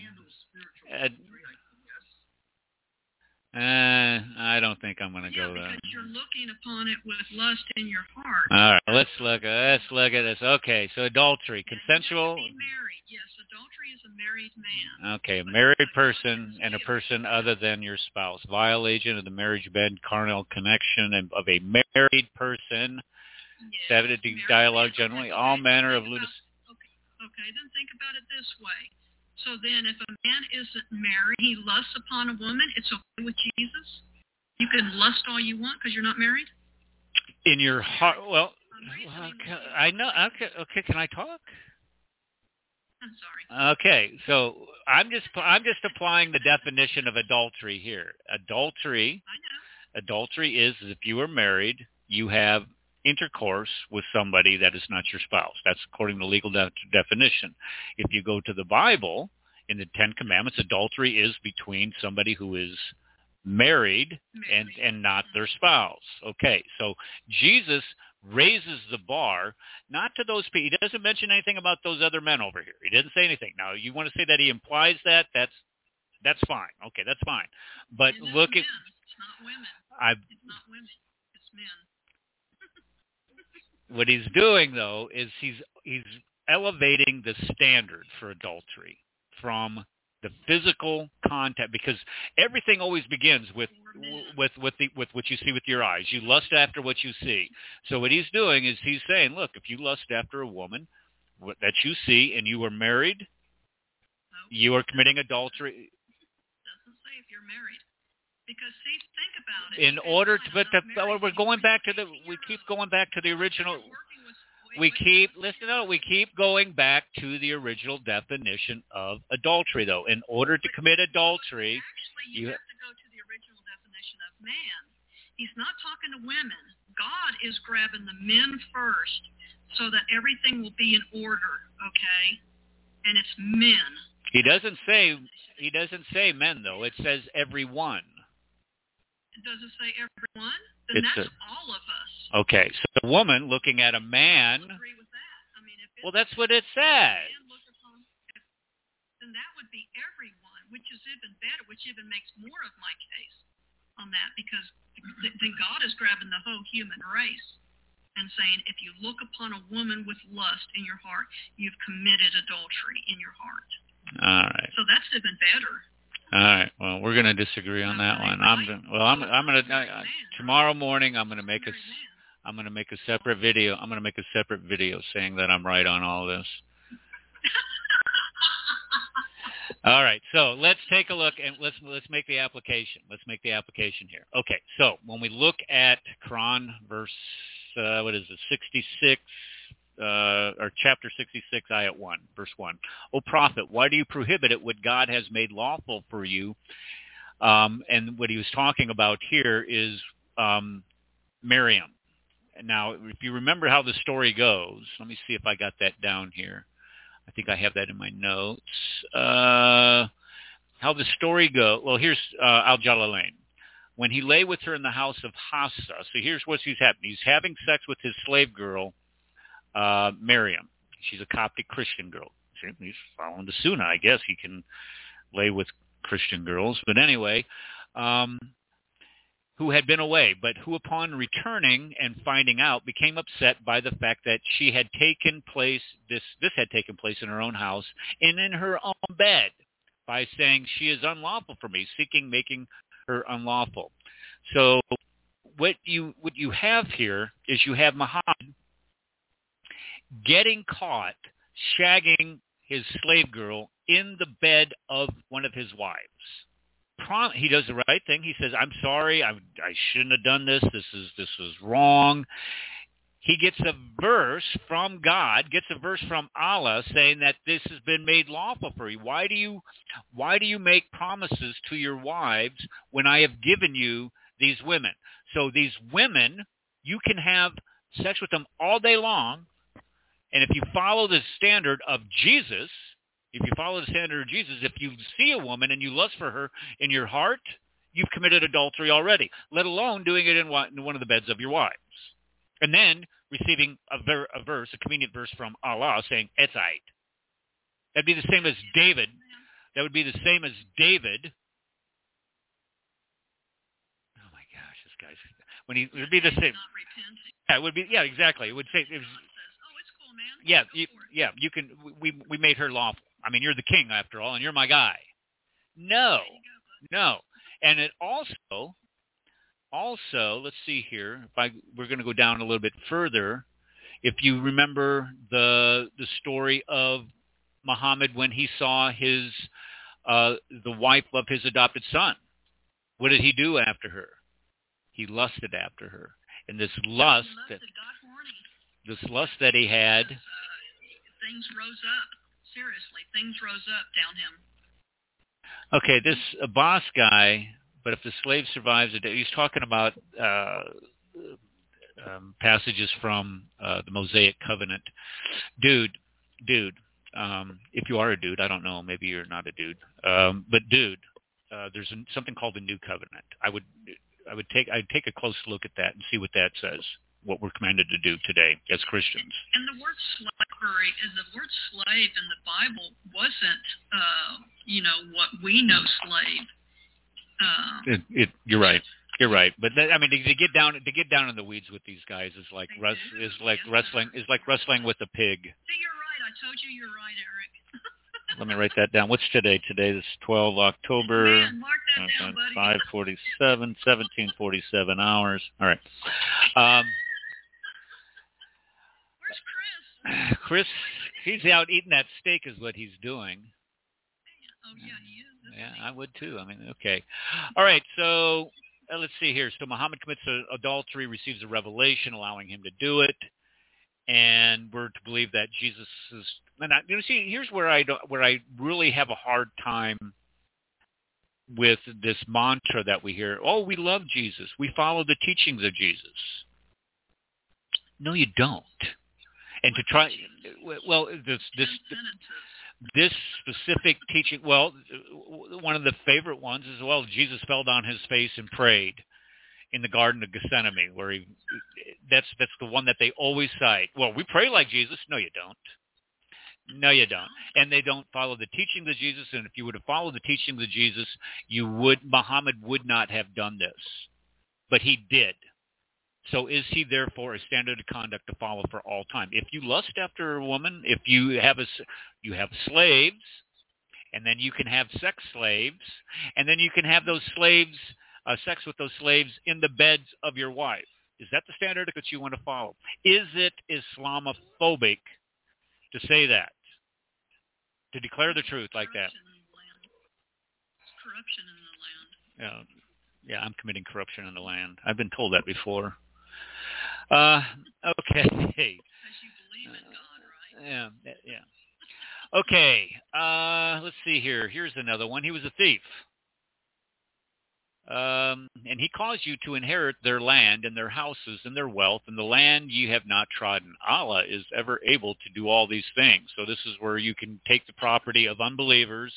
I don't think I'm going to go there. Because you're looking upon it with lust in your heart. All right, let's look at this. Okay, so adultery, consensual. Be married. Yes, adultery is a married man. Okay, a married person and a person other than your spouse. Violation of the marriage bed, carnal connection of a married person. Yes. Saturday dialogue generally, all manner of lunacy. Okay, then think about it this way. So then if a man isn't married, he lusts upon a woman, it's okay with Jesus? You can lust all you want because you're not married? In your heart, well, I know. Okay, can I talk? I'm sorry. Okay, so I'm just applying the definition of adultery here. Adultery is if you are married, you have intercourse with somebody that is not your spouse. That's according to legal definition. If you go to the Bible, in the Ten Commandments, adultery is between somebody who is married and not their spouse. Okay, so Jesus raises the bar, not to those people. He doesn't mention anything about those other men over here. He didn't say anything. Now, you want to say that he implies that? That's fine. Okay, that's fine. But look at... It's not women. It's not women. It's men. What he's doing, though, is he's elevating the standard for adultery from the physical contact, because everything always begins with what you see with your eyes. You lust after what you see. So what he's doing is he's saying, look, if you lust after a woman that you see and you are married, you are committing adultery. It doesn't say if you're married. Because see, think about it. In order to, we're going back to we keep going back to the original. We keep going back to the original definition of adultery, though. In order to commit adultery, you have to go to the original definition of man. He's not talking to women. God is grabbing the men first so that everything will be in order, okay? And it's men. He doesn't say men, though. It says everyone. Does it say everyone? Then that's all of us. Okay, so the woman looking at a man. I agree with that. I mean, if well, that's what it says. Then that would be everyone, which is even better, which even makes more of my case on that, because then God is grabbing the whole human race and saying, if you look upon a woman with lust in your heart, you've committed adultery in your heart. All right. So that's even better. All right. Well, we're going to disagree on that one. I'm going to tomorrow morning. I'm going to make a separate video. I'm going to make a separate video saying that I'm right on all this. All right. So let's take a look and let's make the application. Let's make the application here. Okay. So when we look at Quran verse 66. Or chapter 66, ayat 1, verse 1. O prophet, why do you prohibit it what God has made lawful for you? And what he was talking about here is Miriam. Now, if you remember how the story goes, let me see if I got that down here. I think I have that in my notes. How the story goes, well, here's Al-Jalalain. When he lay with her in the house of Hafsa, so here's what's happening. He's having sex with his slave girl, Miriam. She's a Coptic Christian girl. He's following the Sunnah. I guess he can lay with Christian girls. But anyway, who had been away, but who upon returning and finding out became upset by the fact that she had taken place, this had taken place in her own house and in her own bed, by saying she is unlawful for me, making her unlawful. So what you have here is you have Muhammad getting caught shagging his slave girl in the bed of one of his wives. He does the right thing. He says, I'm sorry, I shouldn't have done this. This was wrong. He gets a verse from God, gets a verse from Allah saying that this has been made lawful for you. Why do you make promises to your wives when I have given you these women? So these women, you can have sex with them all day long. And if you follow the standard of Jesus, if you see a woman and you lust for her in your heart, you've committed adultery already, let alone doing it in one of the beds of your wives. And then receiving a convenient verse from Allah saying, it's aight. That'd be the same as David. That would be the same as David. Oh my gosh, this guy's... it would be the same. Yeah, it would be, yeah, exactly. It would say... Yeah, you can. We made her lawful. I mean, you're the king after all, and you're my guy. No, and it also, let's see here. We're going to go down a little bit further. If you remember the story of Muhammad when he saw the wife of his adopted son, what did he do after her? He lusted after her, and this lust that he had, things rose up. Seriously, things rose up down him. Okay, this boss guy, but if the slave survives a day, he's talking about passages from the Mosaic Covenant. Dude, if you are a dude, I don't know, maybe you're not a dude, but dude, there's something called the New Covenant. I'd take a close look at that and see what that says, what we're commanded to do today as Christians. And the word slavery, and the word slave in the Bible wasn't, what we know slave. You're right. You're right, but to get down in the weeds with these guys is like wrestling with a pig. See, you're right. I told you you're right, Eric. Let me write that down. What's today? Today is 12 October. Man, mark that down, buddy. 5:47, 17:47 hours. All right. Where's Chris? Chris, he's out eating that steak is what he's doing. Oh, yeah, he is. Yeah, I would too. Okay. All right, so let's see here. So Muhammad commits adultery, receives a revelation allowing him to do it, and we're to believe that Jesus is. And here's where I really have a hard time with this mantra that we hear. Oh, we love Jesus. We follow the teachings of Jesus. No, you don't. And to try, this specific teaching, one of the favorite ones is, Jesus fell on his face and prayed in the Garden of Gethsemane, where that's the one that they always cite. Well, we pray like Jesus. No, you don't. No, you don't. And they don't follow the teachings of Jesus. And if you were to follow the teachings of Jesus, Muhammad would not have done this. But he did. So is he therefore a standard of conduct to follow for all time? If you lust after a woman, if you have slaves, and then you can have sex slaves, and then you can have those slaves, sex with those slaves in the beds of your wife. Is that the standard that you want to follow? Is it Islamophobic to say that? To declare the truth like that? Corruption in the land. Yeah, I'm committing corruption in the land. I've been told that before. Okay. Because you believe in God, right? Yeah. Okay. Let's see here. Here's another one. He was a thief. And he caused you to inherit their land and their houses and their wealth and the land you have not trodden. Allah is ever able to do all these things. So this is where you can take the property of unbelievers.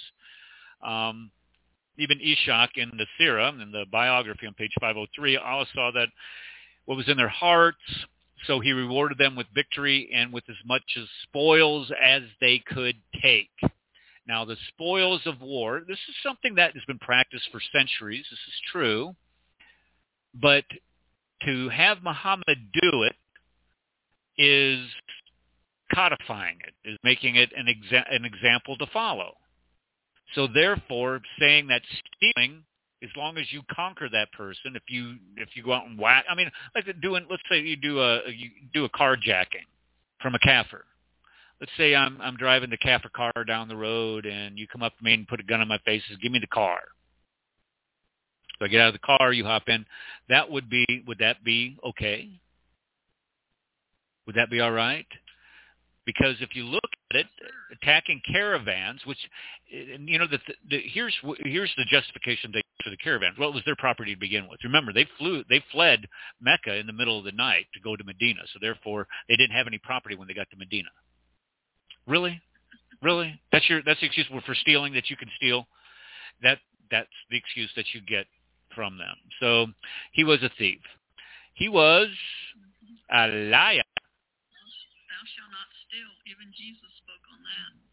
Even Ishaq in the Sirah, in the biography on page 503, Allah saw that what was in their hearts, so he rewarded them with victory and with as much as spoils as they could take. Now, the spoils of war, this is something that has been practiced for centuries. This is true. But to have Muhammad do it is codifying it, is making it an example to follow. So therefore, saying that stealing, as long as you conquer that person, if you go out and whack, let's say you do a carjacking from a kafir. Let's say I'm driving the kafir car down the road, and you come up to me and put a gun on my face and says, "Give me the car." So I get out of the car, you hop in. Would that be okay? Would that be all right? Because if you look at it, attacking caravans, which, here's the justification for the caravans. Well, it was their property to begin with. Remember, they fled Mecca in the middle of the night to go to Medina, so therefore they didn't have any property when they got to Medina. Really? That's the excuse for stealing, that you can steal. That's the excuse that you get from them. So he was a thief. He was a liar. Thou shalt not steal. Even Jesus spoke on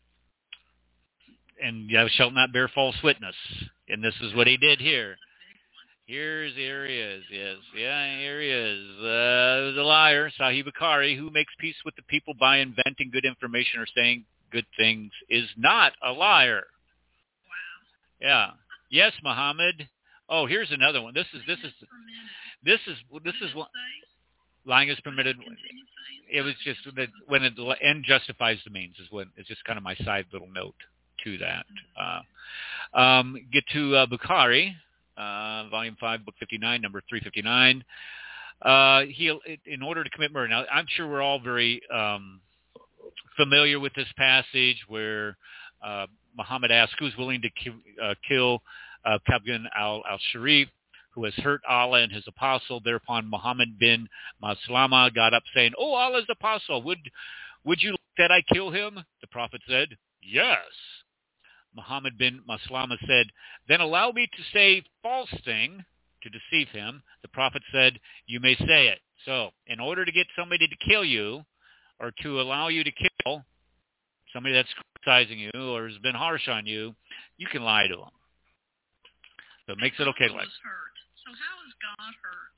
that. And thou shalt not bear false witness. And this is what he did here. Here he is. Yes. Yeah, here he is. He was a liar, Sahih Bukhari, who makes peace with the people by inventing good information or saying good things, is not a liar. Wow. Yeah. Yes, Muhammad. Oh, here's another one. This is what lying is permitted. It was just that when the end justifies the means is when it's just kind of my side little note to that. Get to Bukhari, volume 5, book 59, number 359. In order to commit murder. Now, I'm sure we're all very familiar with this passage where Muhammad asks, who's willing to kill Kabgan al-Sharif, who has hurt Allah and his apostle. Thereupon Muhammad bin Maslama got up saying, "Oh, Allah's apostle, would you like that I kill him?" The Prophet said, "Yes." Muhammad bin Maslama said, "Then allow me to say false thing to deceive him." The Prophet said, "You may say it." So, in order to get somebody to kill you, or to allow you to kill somebody that's criticizing you or has been harsh on you, you can lie to them. So it makes it okay to lie. So how is God hurt?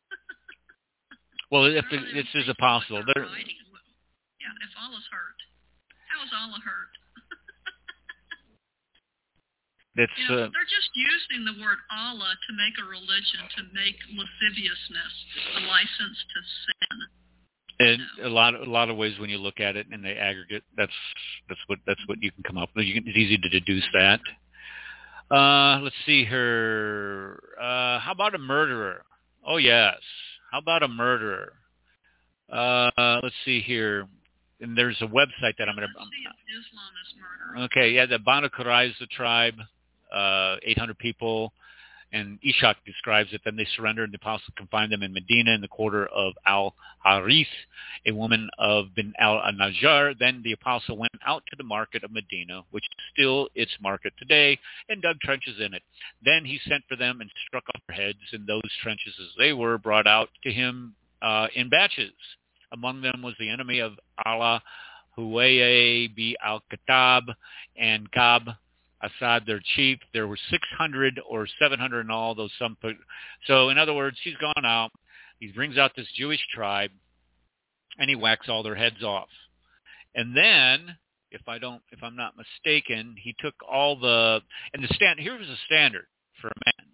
Well, if it's his apostle, yeah, if Allah's hurt, how is Allah hurt? They're just using the word Allah to make a religion, to make lasciviousness a license to sin. And a lot of ways when you look at it in the aggregate, that's what you can come up with. It's easy to deduce that. Let's see here. How about a murderer? Oh yes. How about a murderer? Let's see here. And there's a website that I'm going to. Islam is murder. Okay, yeah, the Banu Qurayza tribe, 800 people, and Ishaq describes it. Then they surrendered, and the apostle confined them in Medina in the quarter of Al-Harith, a woman of Bin al-Najjar. Then the apostle went out to the market of Medina, which is still its market today, and dug trenches in it. Then he sent for them and struck off their heads, and those trenches as they were brought out to him in batches. Among them was the enemy of Allah, Huwayy bi al-Khattab, and Kab Assad, their chief. There were 600 or 700 in all, though some put. So in other words, he's gone out. He brings out this Jewish tribe, and he whacks all their heads off. And then, if I'm not mistaken, he took all here was a standard for a man.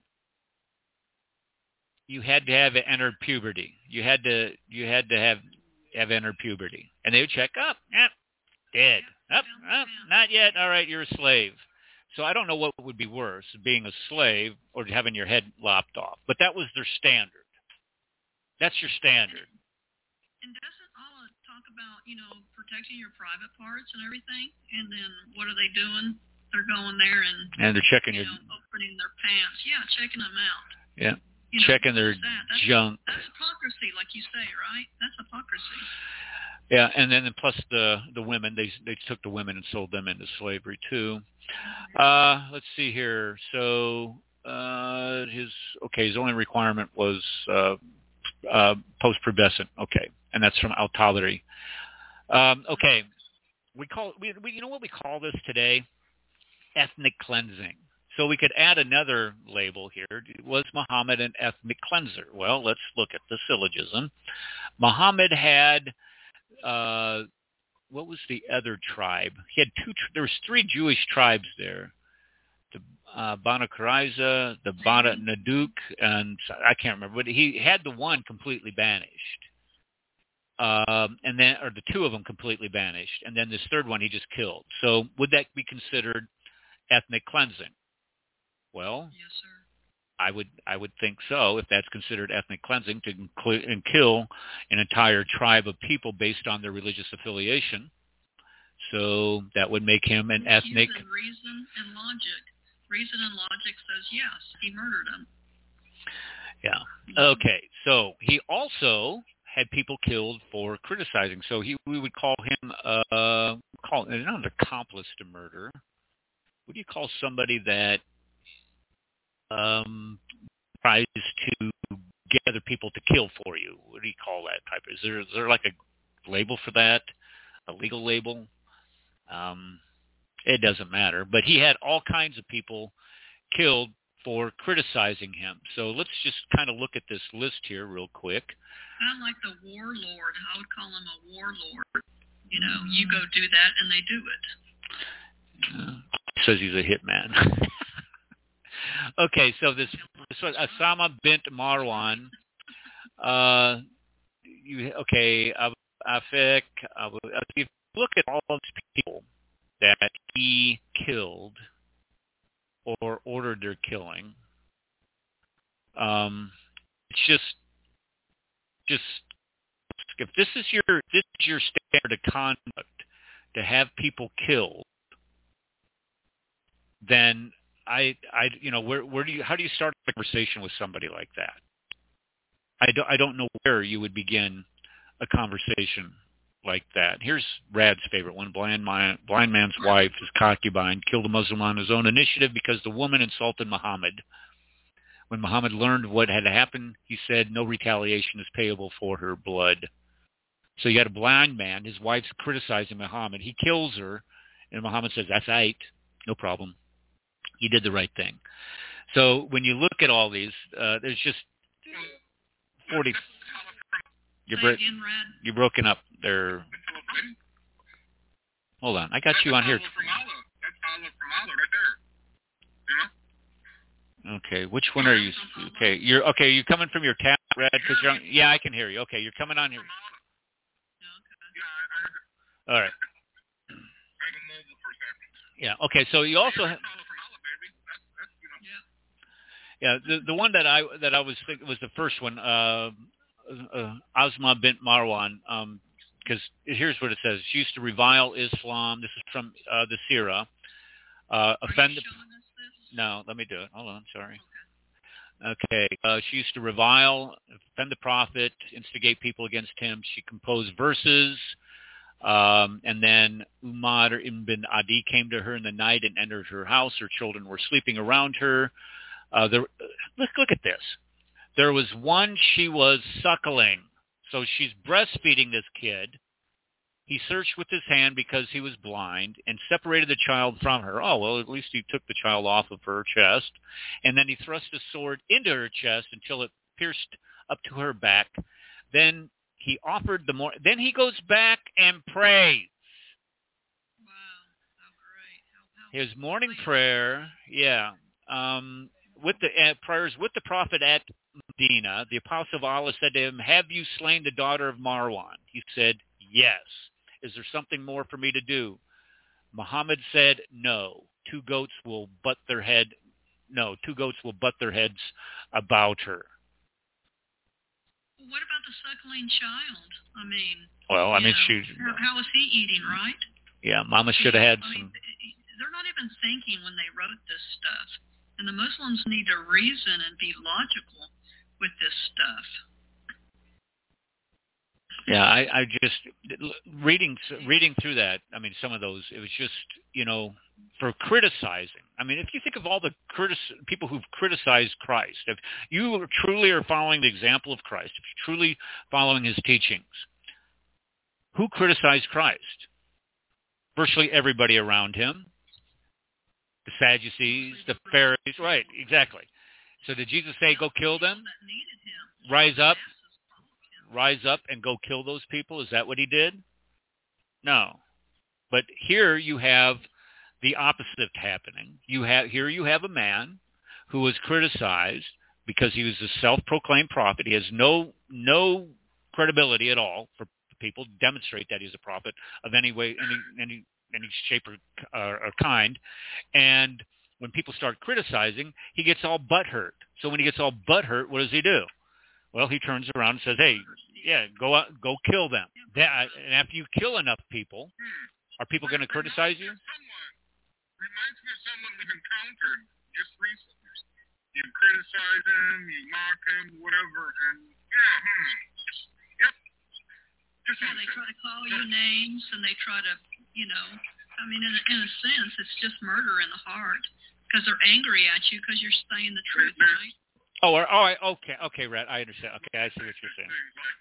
You had to have entered puberty. You had to have entered puberty, and they would check up, dead, up, not yet. All right, you're a slave. So I don't know what would be worse, being a slave or having your head lopped off. But that was their standard. That's your standard. And doesn't Allah talk about, protecting your private parts and everything? And then what are they doing? They're going there and they're checking opening their pants. Yeah, checking them out. Yeah, checking their junk. That's hypocrisy, like you say, right? That's hypocrisy. Yeah, and then plus the women, they took the women and sold them into slavery too. Let's see here. So his only requirement was post-pubescent. Okay, and that's from Al-Tabari. Okay, we you know what we call this today? Ethnic cleansing. So we could add another label here. Was Muhammad an ethnic cleanser? Well, let's look at the syllogism. Muhammad had what was the other tribe? He had there was 3 Jewish tribes there. The Banu Qurayza, the Banu Naduk, and I can't remember. But he had the one completely banished. And then, or the 2 of them completely banished. And then this third one he just killed. So would that be considered ethnic cleansing? Well, yes, sir. I would think so, if that's considered ethnic cleansing, to and kill an entire tribe of people based on their religious affiliation. So that would make him an ethnic. Using reason and logic. Reason and logic says yes, he murdered him. Yeah. Okay. So he also had people killed for criticizing. So we would call him not an accomplice to murder. What do you call somebody that tries to get other people to kill for you? What do you call that type? Is there like a label for that? A legal label? It doesn't matter. But he had all kinds of people killed for criticizing him. So let's just kind of look at this list here real quick. Kind of like the warlord. I would call him a warlord. You go do that, and they do it. Says he's a hitman. Okay, so this was Osama bin Marwan. Afek. If you look at all of these people that he killed or ordered their killing, it's just if this is your standard of conduct, to have people killed, then how do you start a conversation with somebody like that? I don't know where you would begin a conversation like that. Here's Rad's favorite one. Blind man's wife, his concubine, killed a Muslim on his own initiative because the woman insulted Muhammad. When Muhammad learned what had happened, he said no retaliation is payable for her blood. So you got a blind man, his wife's criticizing Muhammad. He kills her, and Muhammad says, that's right, no problem. He did the right thing. So when you look at all these, there's just 40... You're broken up there. Hold on. I got you on here. That's Allah from Allah right there. You know? Okay. Which one are you? Okay. You're coming from your tab, Red, because you're on, yeah, I can hear you. Okay. You're coming on here. All right. Yeah. Okay. So you also have... Yeah. The one that I was thinking was the first one, Asma bint Marwan, because here's what it says. She used to revile Islam. This is from the Sirah. No, let me do it. Hold on. Sorry. Okay. She used to revile, offend the Prophet, instigate people against him. She composed verses. And then Umar ibn Adi came to her in the night and entered her house. Her children were sleeping around her. Look at this. There was one she was suckling. So she's breastfeeding this kid. He searched with his hand because he was blind and separated the child from her. Oh, well, at least he took the child off of her chest. And then he thrust a sword into her chest until it pierced up to her back. Then he offered then he goes back and prays. Wow, how great. His morning prayer, with the prayers with the Prophet at Medina, the Apostle of Allah said to him, have you slain the daughter of Marwan? He said, yes. Is there something more for me to do? Muhammad said, no. Two goats will butt their heads about her. What about the suckling child? I mean, how was he eating, right? Yeah, Mama should have had some. They're not even thinking when they wrote this stuff. And the Muslims need to reason and be logical with this stuff. Yeah, I just reading through that. I mean, some of those, it was just, for criticizing. I mean, if you think of all the people who've criticized Christ, if you truly are following the example of Christ, if you're truly following his teachings, who criticized Christ? Virtually everybody around him. The Sadducees, the Pharisees, right, exactly. So did Jesus say, go kill them? Rise up and go kill those people? Is that what he did? No. But here you have the opposite happening. You have a man who was criticized because he was a self-proclaimed prophet. He has no credibility at all for people to demonstrate that he's a prophet of any way, any shape or kind. And when people start criticizing, he gets all butthurt. So when he gets all butthurt, what does he do? Well, he turns around and says, hey, go out, go kill them. And after you kill enough people, are people going to criticize you? Reminds me of someone we've encountered just recently. You criticize him, you mock him, whatever, and they try to call you names, and they try to, I mean, in a sense, it's just murder in the heart because they're angry at you because you're saying the truth, right? Okay, Red, I understand. Okay, I see what you're saying.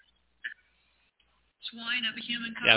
Swine of a human kind. And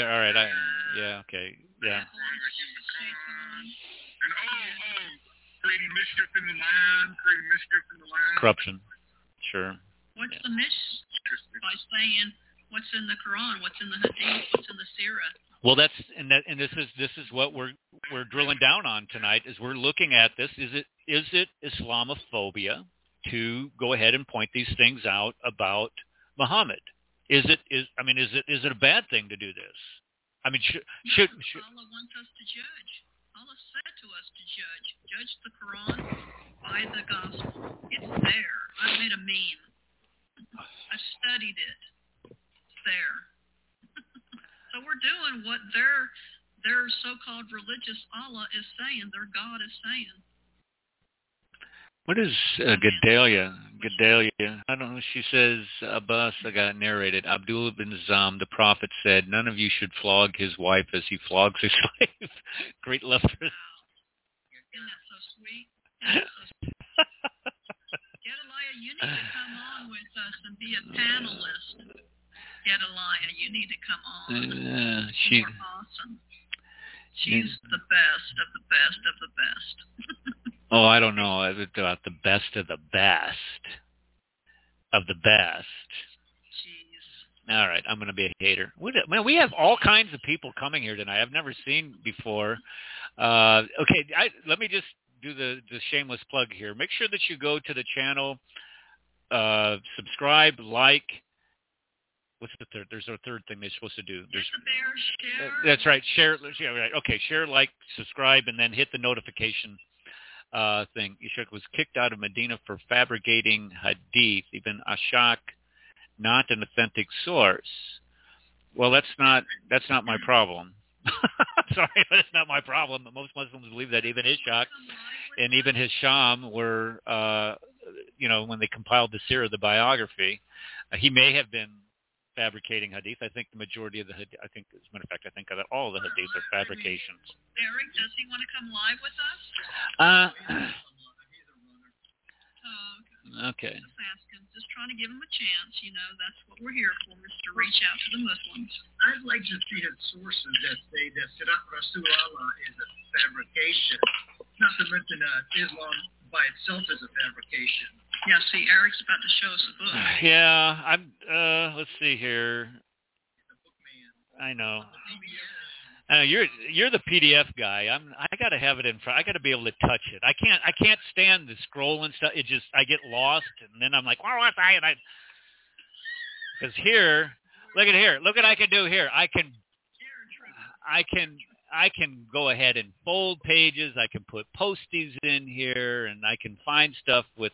creating mischief in the land, Corruption, sure. What's the mischief? By saying what's in the Quran, what's in the Hadith, what's in the Sirah. Well, this is what we're drilling down on tonight. Is we're looking at this. Is it Islamophobia to go ahead and point these things out about Muhammad? Is it a bad thing to do this? I mean, should Allah wants us to judge. Allah said to us to judge. Judge the Quran by the gospel. It's there. I made a meme. I studied it. It's there. So we're doing what they're their so-called religious Allah is saying, their God is saying. What is Gedalia? Gedalia. I don't know. She says, Abbas, I got it narrated. Abdullah bin Zam, the prophet, said, none of you should flog his wife as he flogs his slave. Great love for Isn't that so sweet? Gedaliah, you need to come on with us and be a panelist. Gedaliah, you need to come on. She's awesome. She's the best of the best of the best. Oh, I don't know about the best of the best of the best. Jeez. All right, I'm going to be a hater. We have all kinds of people coming here tonight I've never seen before. Okay, let me just do the shameless plug here. Make sure that you go to the channel, subscribe, like. What's the third? There's a third thing they're supposed to do. Share. That's right. Share. Yeah, right. Okay. Share, like, subscribe, and then hit the notification thing. Ishaq was kicked out of Medina for fabricating hadith. Even Ashaq, not an authentic source. Well, that's not my problem. Sorry, but it's not my problem. Most Muslims believe that even Ishaq and even his Sham were, when they compiled the Sirah, the biography, he may have been fabricating hadith. I think the majority of the hadith, as a matter of fact, I think that all the hadith are fabrications. Eric, does he want to come live with us? Okay. Just asking, just trying to give him a chance. That's what we're here for, is to reach out to the Muslims. I'd like to see the sources that say that Sirat Rasulullah is a fabrication. Not to mention Islam by itself is a fabrication. Yeah, see, Eric's about to show us a book. Yeah, let's see here. I know. You're the PDF guy. I got to have it in front. I got to be able to touch it. I can't stand the scroll and stuff. I get lost, and then I'm like, where was I? Because here, look at here. Look what I can do here. I can go ahead and fold pages. I can put posties in here, and I can find stuff with.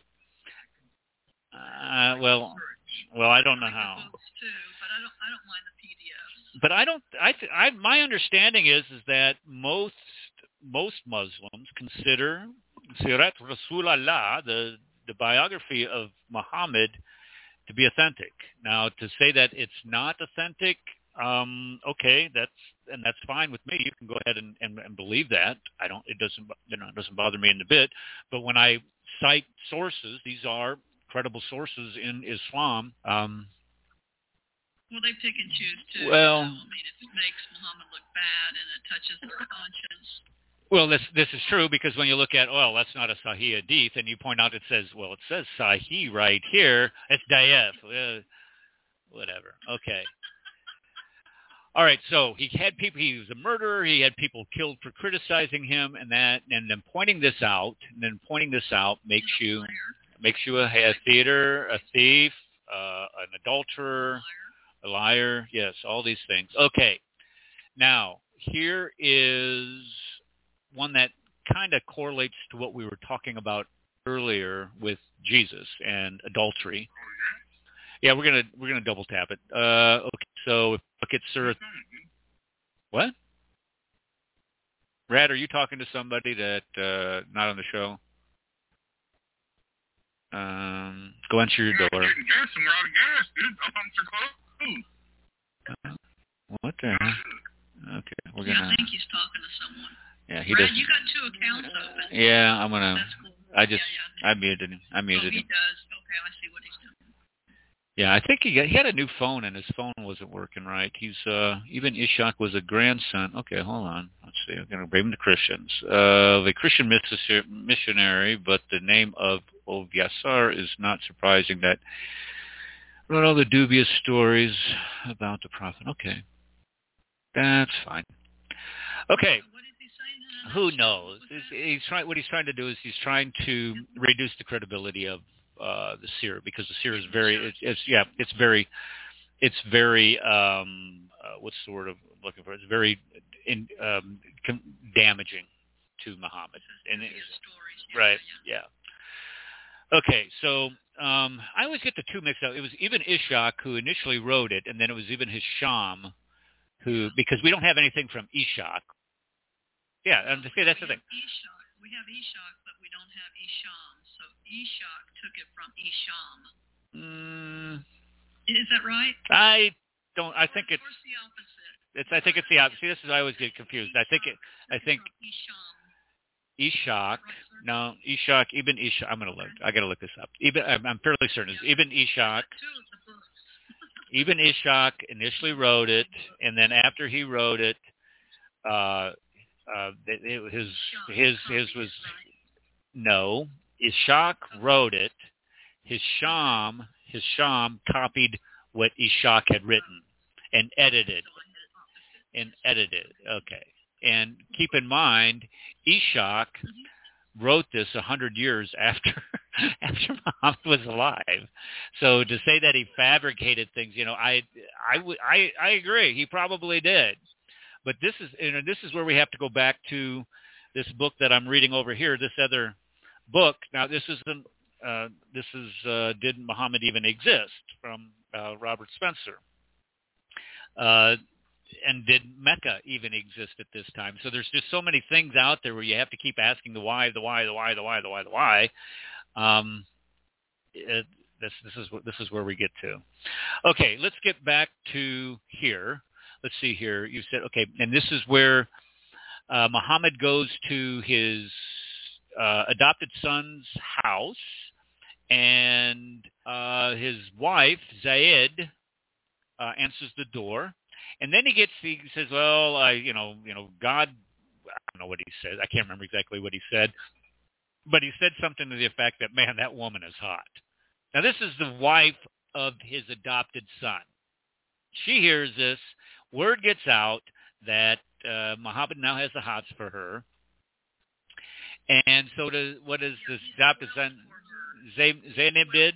Well, I don't know how. Too, but I don't mind the PDFs. But I don't. My understanding is that most Muslims consider Sirat Rasulullah, the biography of Muhammad, to be authentic. Now, to say that it's not authentic, okay, that's fine with me. You can go ahead and believe that. It doesn't bother me in a bit. But when I cite sources, these are credible sources in Islam. Well, they pick and choose too. Well, if it makes Muhammad look bad and it touches their conscience. Well, this is true, because when you look at, that's not a Sahih hadith, and you point out it says Sahih right here. It's Da'if. Whatever. Okay. All right. So he had people. He was a murderer. He had people killed for criticizing him, and then pointing this out makes you a theater, a thief, an adulterer, a liar. Yes, all these things. Okay. Now, here is one that kind of correlates to what we were talking about earlier with Jesus and adultery. Yeah, we're gonna double tap it. Okay, so if we look at Surah. What? Rad, are you talking to somebody that not on the show? Go answer your door. I'm getting gas and we're out of gas, dude. I'm What the heck? Okay, we're gonna. Yeah, I think he's talking to someone. Yeah, he Brad, does. you got 2 accounts open. Yeah, I'm gonna. That's cool. I muted him. Oh, he does. Okay, I see what he's doing. Yeah, I think he had a new phone and his phone wasn't working right. He's even Ishaq was a grandson. Okay, hold on. Let's see. I'm gonna bring him to Christians. The Christian missionary, but the name of Yassar is not surprising. That wrote all the dubious stories about the prophet. Okay, that's fine. Okay. Who knows? What he's trying to do is he's trying to reduce the credibility of the Sirah, because the Sirah is it's very what's the word I'm looking for? It's very damaging to Muhammad. Right? Yeah. Okay, so I always get the two mixed up. It was Ibn Ishaq who initially wrote it, and then it was Ibn Hisham who, because we don't have anything from Ishaq. Yeah, that's the thing. We have Eshach, but we don't have Isham. So Eshach took it from Isham. Is that right? I think it's. Where's the opposite? I think it's the opposite. See, this is I always get confused. I think Eshach. No, Eshach. Ibn Eshach. I'm gonna look. I gotta look this up. I'm fairly certain it's Ibn Eshach. Ibn Eshach initially wrote it, and then after he wrote it, his was no. Ishaq wrote it. Hisham copied what Eshach had written and edited. Okay. And keep in mind, Eshach wrote this 100 years after Muhammad was alive. So to say that he fabricated things, I agree. He probably did. But this is where we have to go back to this book that I'm reading over here, this other book. Now, did Muhammad even exist, from Robert Spencer? And did Mecca even exist at this time? So there's just so many things out there where you have to keep asking the why. This is where we get to. Okay, let's get back to here. Let's see here. You said, okay, and this is where Muhammad goes to his adopted son's house, and his wife, Zayd, answers the door. And then he says, well, God, I don't know what he said. I can't remember exactly what he said. But he said something to the effect that, man, that woman is hot. Now, this is the wife of his adopted son. She hears this. Word gets out that Muhammad now has the hots for her. And so what does this adopted son, Zaynab did?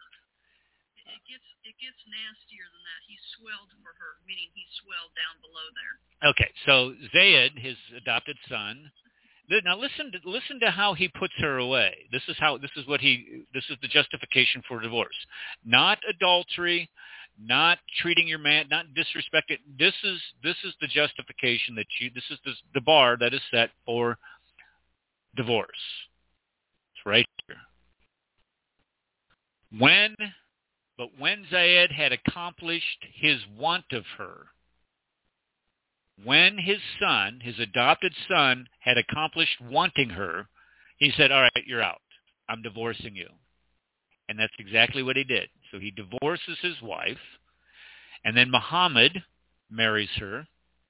It gets nastier than that. He swelled for her, meaning he swelled down below there. Okay, so Zayd, his adopted son. Now listen to how he puts her away. This is the justification for divorce. Not adultery, not treating your man, not disrespecting. This is the justification this is the bar that is set for divorce. It's right here. When Zayd had accomplished his want of her, when his adopted son, had accomplished wanting her, he said, all right, you're out. I'm divorcing you. And that's exactly what he did. So he divorces his wife, and then Muhammad marries her.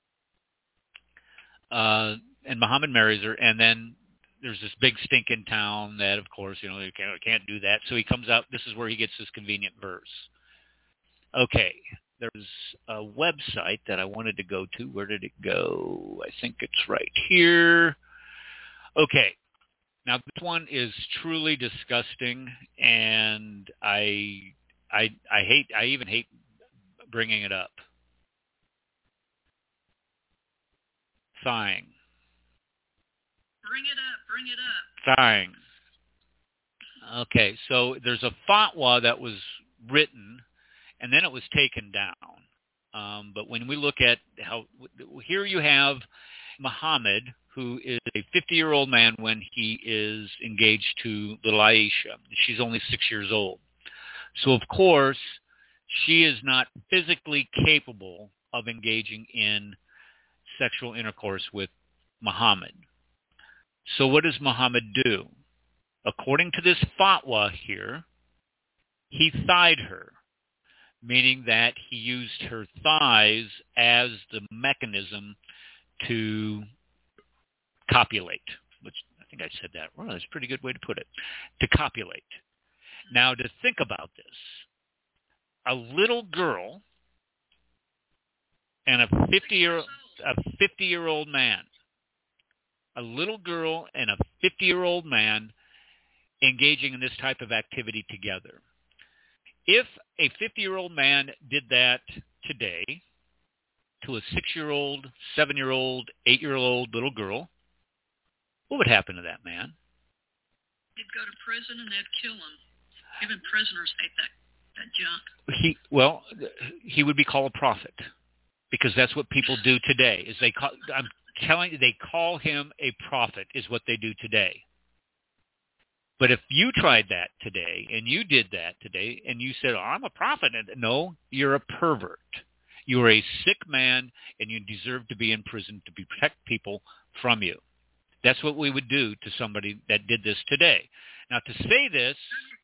And then there's this big stinking town that, of course, you can't do that. So he comes out. This is where he gets this convenient verse. Okay, there's a website that I wanted to go to. Where did it go? I think it's right here. Okay, now this one is truly disgusting, and I even hate bringing it up. Sighing. Bring it up. Sighing. Okay, so there's a fatwa that was written, and then it was taken down. But when we look at how, here you have Muhammad, who is a 50-year-old man when he is engaged to little Aisha. She's only 6 years old. So, of course, she is not physically capable of engaging in sexual intercourse with Muhammad. So what does Muhammad do? According to this fatwa here, he thighed her, meaning that he used her thighs as the mechanism to copulate, which I think I said that wrong. That's a pretty good way to put it, to copulate. Now, to think about this, a little girl and a 50-year-old man, a little girl and a 50-year-old man engaging in this type of activity together. If a 50-year-old man did that today to a 6-year-old, 7-year-old, 8-year-old little girl, what would happen to that man? He'd go to prison and they'd kill him. Even prisoners hate that junk. He would be called a prophet, because that's what people do today. Is they call him a prophet is what they do today. But if you tried that today and you did that today and you said, I'm a prophet, no, you're a pervert. You are a sick man and you deserve to be in prison to protect people from you. That's what we would do to somebody that did this today. Now, to say this...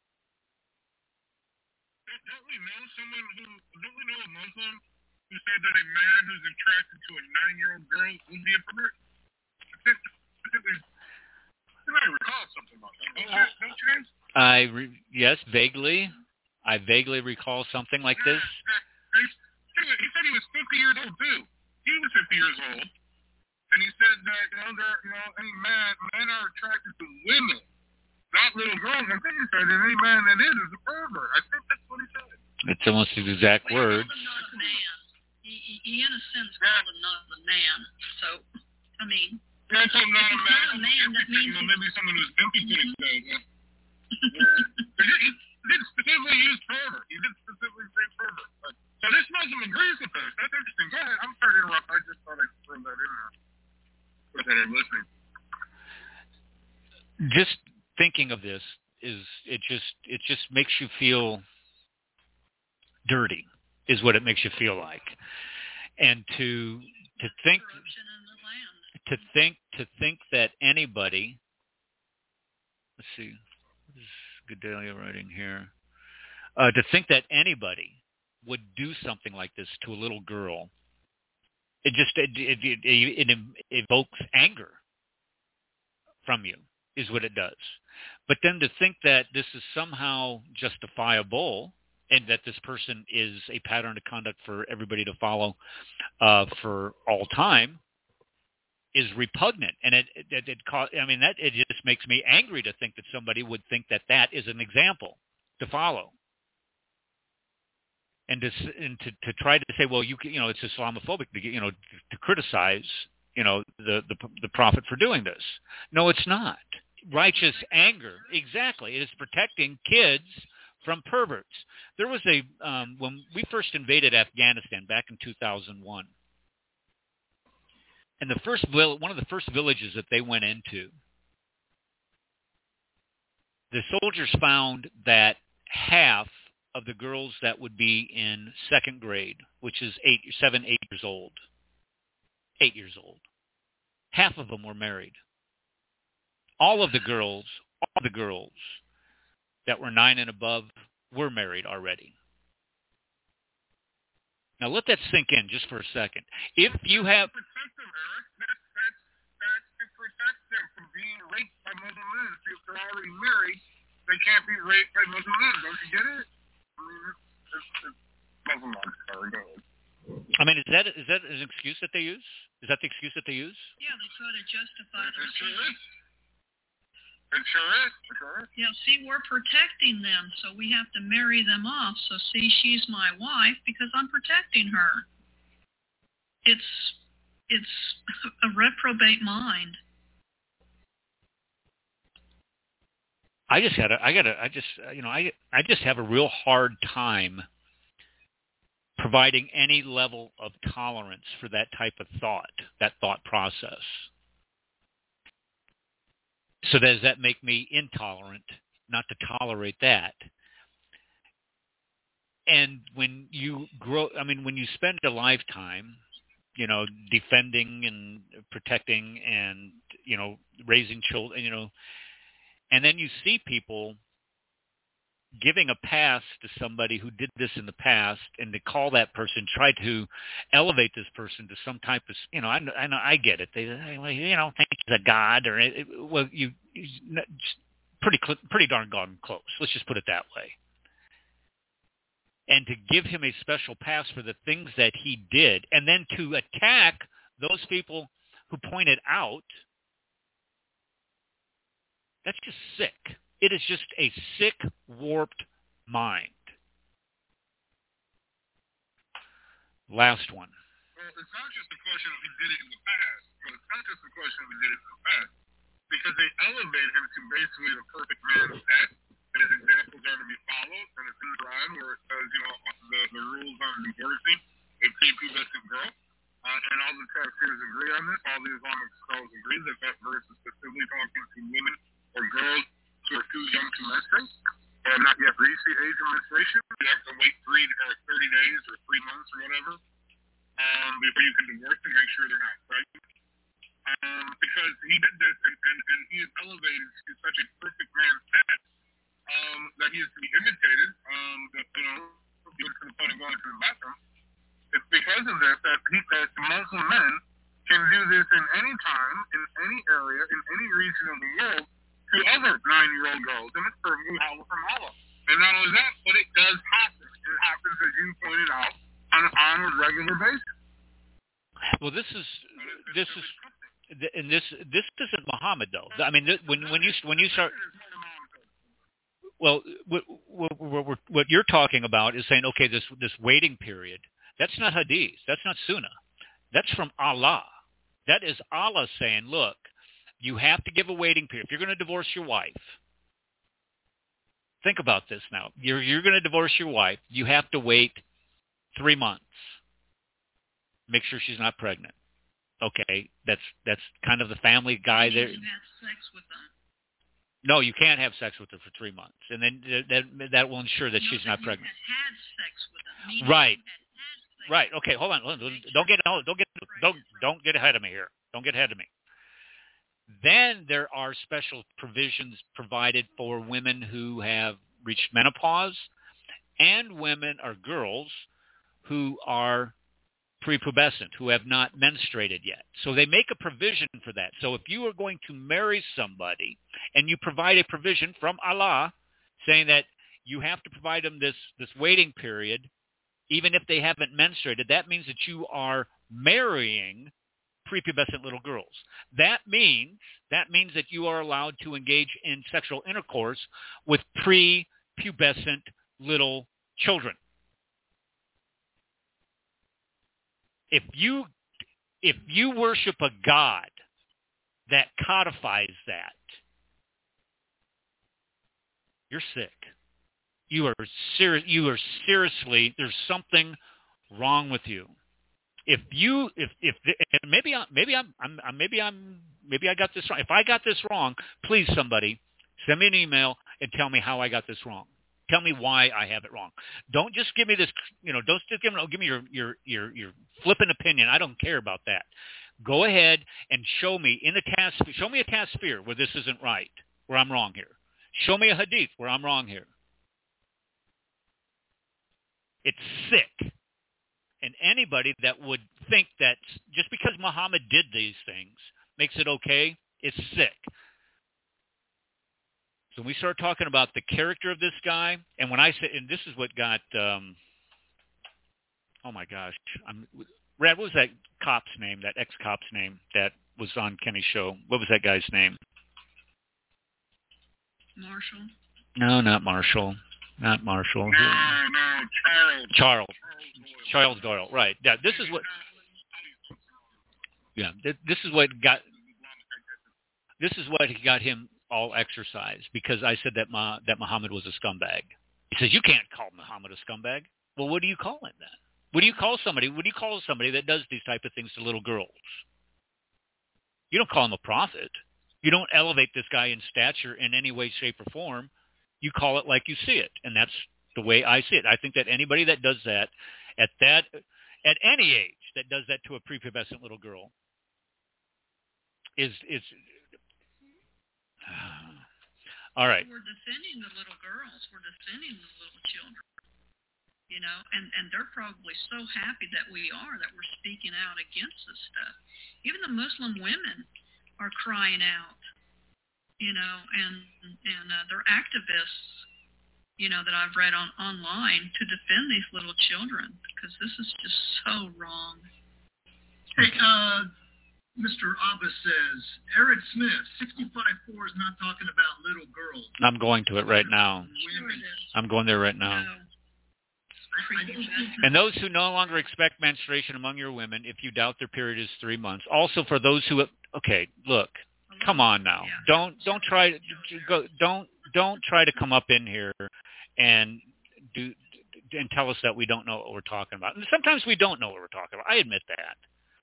Don't we know a Muslim who said that a man who's attracted to a 9-year-old girl would be a pervert? I recall something about that. Don't you guys? Yes, vaguely. I vaguely recall something like this. He said he was 50 years old too. He was 50 years old, and he said that any men are attracted to women, not little girls. I think he said that any man that is a pervert. I think that's what he said. It's almost his exact words. Not a man. He in a sense called him not a man. So, I mean. Yeah, so not a man. Not a man. That means maybe someone who's impotent. He did specifically use pervert. He did specifically say pervert. So this Muslim agrees with us. That's interesting. Go ahead. I'm sorry to interrupt. I just thought I'd throw that in there. Go ahead and listening. Just thinking of this it just makes you feel dirty, is what it makes you feel like. And to think that anybody, let's see, what is Gedalia writing here? To think that anybody would do something like this to a little girl, it evokes anger from you, is what it does. But then to think that this is somehow justifiable and that this person is a pattern of conduct for everybody to follow for all time is repugnant. And it just makes me angry to think that somebody would think that that is an example to follow. And to try to say, well, it's Islamophobic to criticize, the prophet for doing this. No, it's not. Righteous anger, exactly. It is protecting kids from perverts. There was when we first invaded Afghanistan back in 2001, and one of the first villages that they went into, the soldiers found that half of the girls that would be in second grade, which is 8 years old, half of them were married. All the girls that were 9 and above were married already. Now let that sink in just for a second. If you have... That's to protect them from being raped by Muslim men. If they're already married, they can't be raped by Muslim men. Don't you get it? Muslim men. Sorry, go ahead. I mean, is that an excuse that they use? Is that the excuse that they use? Yeah, they try to justify the It sure is. Yeah, see, we're protecting them, so we have to marry them off. So, see, she's my wife because I'm protecting her. It's a reprobate mind. I just have a real hard time providing any level of tolerance for that type of that thought process. So does that make me intolerant not to tolerate that? And when you when you spend a lifetime, defending and protecting and, raising children, and then you see people giving a pass to somebody who did this in the past, and to call that person, try to elevate this person to some type of, I get it. They think he's a god, or pretty darn close. Let's just put it that way. And to give him a special pass for the things that he did, and then to attack those people who pointed out, that's just sick. It is just a sick, warped mind. Last one. Well, it's not just a question of he did it in the past. Well, it's not just a question of he did it in the past. Because they elevate him to basically the perfect man that his examples are to be followed. And it's in the Quran where it says, the rules on divorcing a prepubescent girl. And all the tafsirs agree on this. All the Islamic scholars agree that that verse is specifically talking to women or girls who are too young to menstruate or have not yet reached the age of menstruation. You have to wait 30 days or 3 months or whatever before you can divorce and make sure they're not pregnant. Because he did this and he is elevated to such a perfect man's status that he is to be imitated. Even to the point of going to the bathroom. It's because of this that Muslim men can do this in any time, in any area, in any region of the world to other 9-year-old girls, and it's perfectly halal from Allah. And not only that, but it does happen. It happens, as you pointed out, on a regular basis. Well, this isn't Muhammad though. I mean, when you start. Well, what you're talking about is saying, okay, this waiting period. That's not hadith. That's not sunnah. That's from Allah. That is Allah saying, look, you have to give a waiting period. If you're going to divorce your wife, think about this now. You're going to divorce your wife. You have to wait 3 months. Make sure she's not pregnant. Okay, that's kind of the family guy there. You have sex with them. No, you can't have sex with her for 3 months, and then that will ensure that she's not pregnant. Had sex with them. Right. Right. Okay. Hold on. Don't get ahead of me here. Don't get ahead of me. Then there are special provisions provided for women who have reached menopause, and women or girls who are prepubescent, who have not menstruated yet. So they make a provision for that. So if you are going to marry somebody and you provide a provision from Allah saying that you have to provide them this waiting period, even if they haven't menstruated, that means that you are marrying prepubescent little girls. That means that you are allowed to engage in sexual intercourse with prepubescent little children. If you worship a God that codifies that, you're sick. You are seriously, there's something wrong with you. Maybe I got this wrong. If I got this wrong, please somebody send me an email and tell me how I got this wrong. Tell me why I have it wrong. Don't just give me this, don't just give me your flippant opinion. I don't care about that. Go ahead and show me a tafsir where this isn't right, where I'm wrong here. Show me a hadith where I'm wrong here. It's sick. And anybody that would think that just because Muhammad did these things makes it okay, is sick. So we start talking about the character of this guy, and when I say, and this is what got, oh my gosh, Brad, what was that cop's name, that ex-cop's name that was on Kenny's show? What was that guy's name? Marshall? No, not Marshall. Not Marshall. No, Charles Doyle. Right. Yeah, this is what. Yeah, this is what got him all exercised, because I said that Muhammad was a scumbag. He says you can't call Muhammad a scumbag. Well, what do you call him then? What do you call somebody? What do you call somebody that does these type of things to little girls? You don't call him a prophet. You don't elevate this guy in stature in any way, shape, or form. You call it like you see it, and that's the way I see it. I think that anybody that does that at any age that does that to a prepubescent little girl is all right. We're defending the little girls. We're defending the little children. And they're probably so happy that we're speaking out against this stuff. Even the Muslim women are crying out, and they're activists, that I've read online to defend these little children, because this is just so wrong. Hey, Mr. Abbas says, Eric Smith, 65-4 is not talking about little girls. I'm going to it right now. Sure it is. I'm going there right now. No. And those who no longer expect menstruation among your women, if you doubt their period is 3 months. Also for those who, okay, look, come on now. Don't try to come up in here and tell us that we don't know what we're talking about. And sometimes we don't know what we're talking about. I admit that.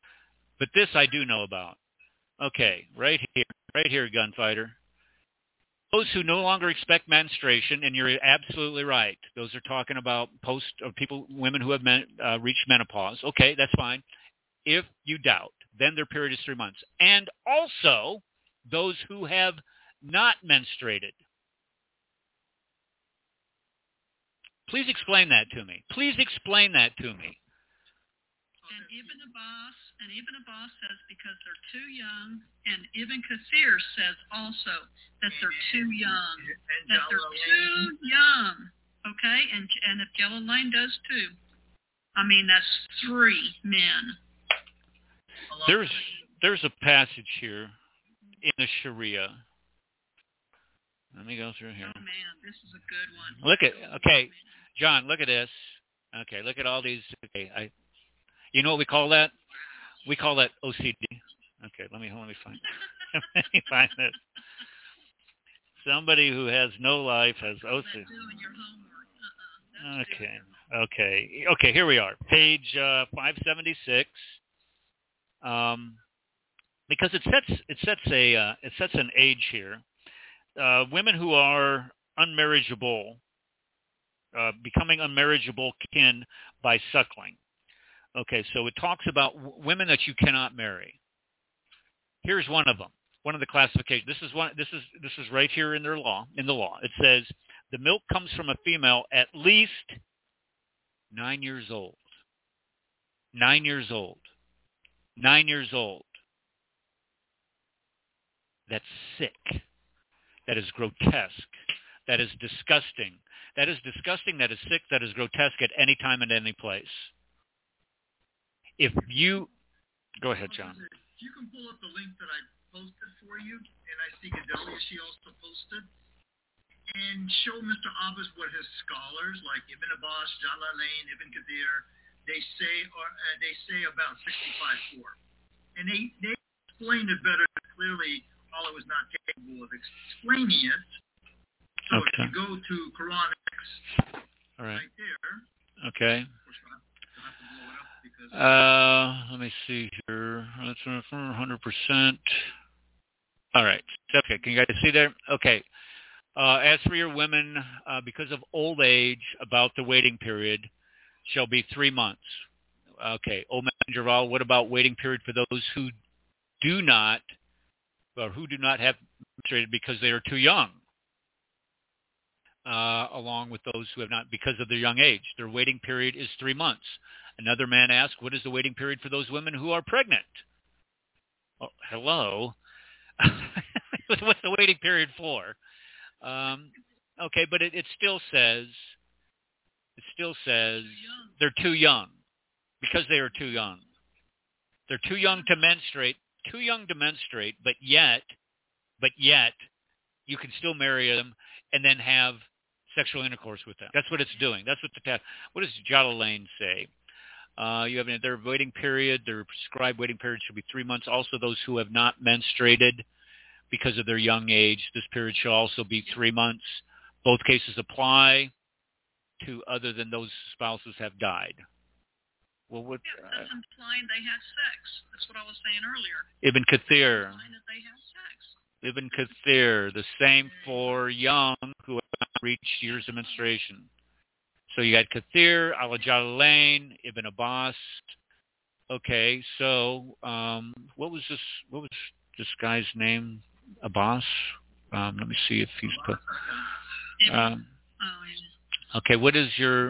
But this I do know about. Okay, right here, gunfighter. Those who no longer expect menstruation, and you're absolutely right. Those are talking about women who have reached menopause. Okay, that's fine. If you doubt, then their period is 3 months. And also those who have not menstruated. Please explain that to me. Please explain that to me. And Ibn Abbas says because they're too young, and Ibn Kathir says also that they're too young. Okay, and if Jalalain does too. I mean, that's 3 men. There's a passage here in the Sharia. Let me go through here. Oh man, this is a good one. Okay, John, look at this. Okay, look at all these. Okay, you know what we call that? We call that OCD. Okay, let me find. Let me find this. Somebody who has no life has OCD. Okay. Here we are, page 576. Because it sets an age here. Women who are unmarriageable, becoming unmarriageable kin by suckling. Okay, so it talks about women that you cannot marry. Here's one of them. One of the classifications. This is right here in their law. In the law, it says the milk comes from a female at least 9 years old. 9 years old. 9 years old. That's sick. That is grotesque. That is disgusting. That is disgusting. That is sick. That is grotesque at any time and any place. If you go ahead, John. You can pull up the link that I posted for you, and I see Gedalia, she also posted, and show Mr. Abbas what his scholars like Ibn Abbas, Jalalain, Ibn Kathir, they say about 65-4, and they explained it better. Clearly, Allah was not capable of explaining it. So if you go to Quran X, right there. Okay. Let me see here. That's 100%. All right. Okay. Can you guys see there? Okay. As for your women, because of old age, about the waiting period shall be 3 months. Okay. Oman Javal, what about waiting period for those who do not have menstruated because they are too young? Along with those who have not because of their young age. Their waiting period is 3 months. Another man asked, what is the waiting period for those women who are pregnant? Oh, hello. What's the waiting period for? Okay, but it still says they're too young because they are too young. They're too young to menstruate, but yet you can still marry them and then have sexual intercourse with them. That's what it's doing. That's what does Jalalain say? You have their waiting period, their prescribed waiting period should be 3 months. Also, those who have not menstruated because of their young age, this period shall also be 3 months. Both cases apply to other than those spouses have died. Well, what? That's implying they had sex. That's what I was saying earlier. Ibn Kathir. They had sex. Ibn Kathir, the same for young who have not reached years of menstruation. So you got Kathir, Al-Jalalain, Ibn Abbas. Okay, so what was this guy's name? Abbas? Let me see if he's put. Okay, what is your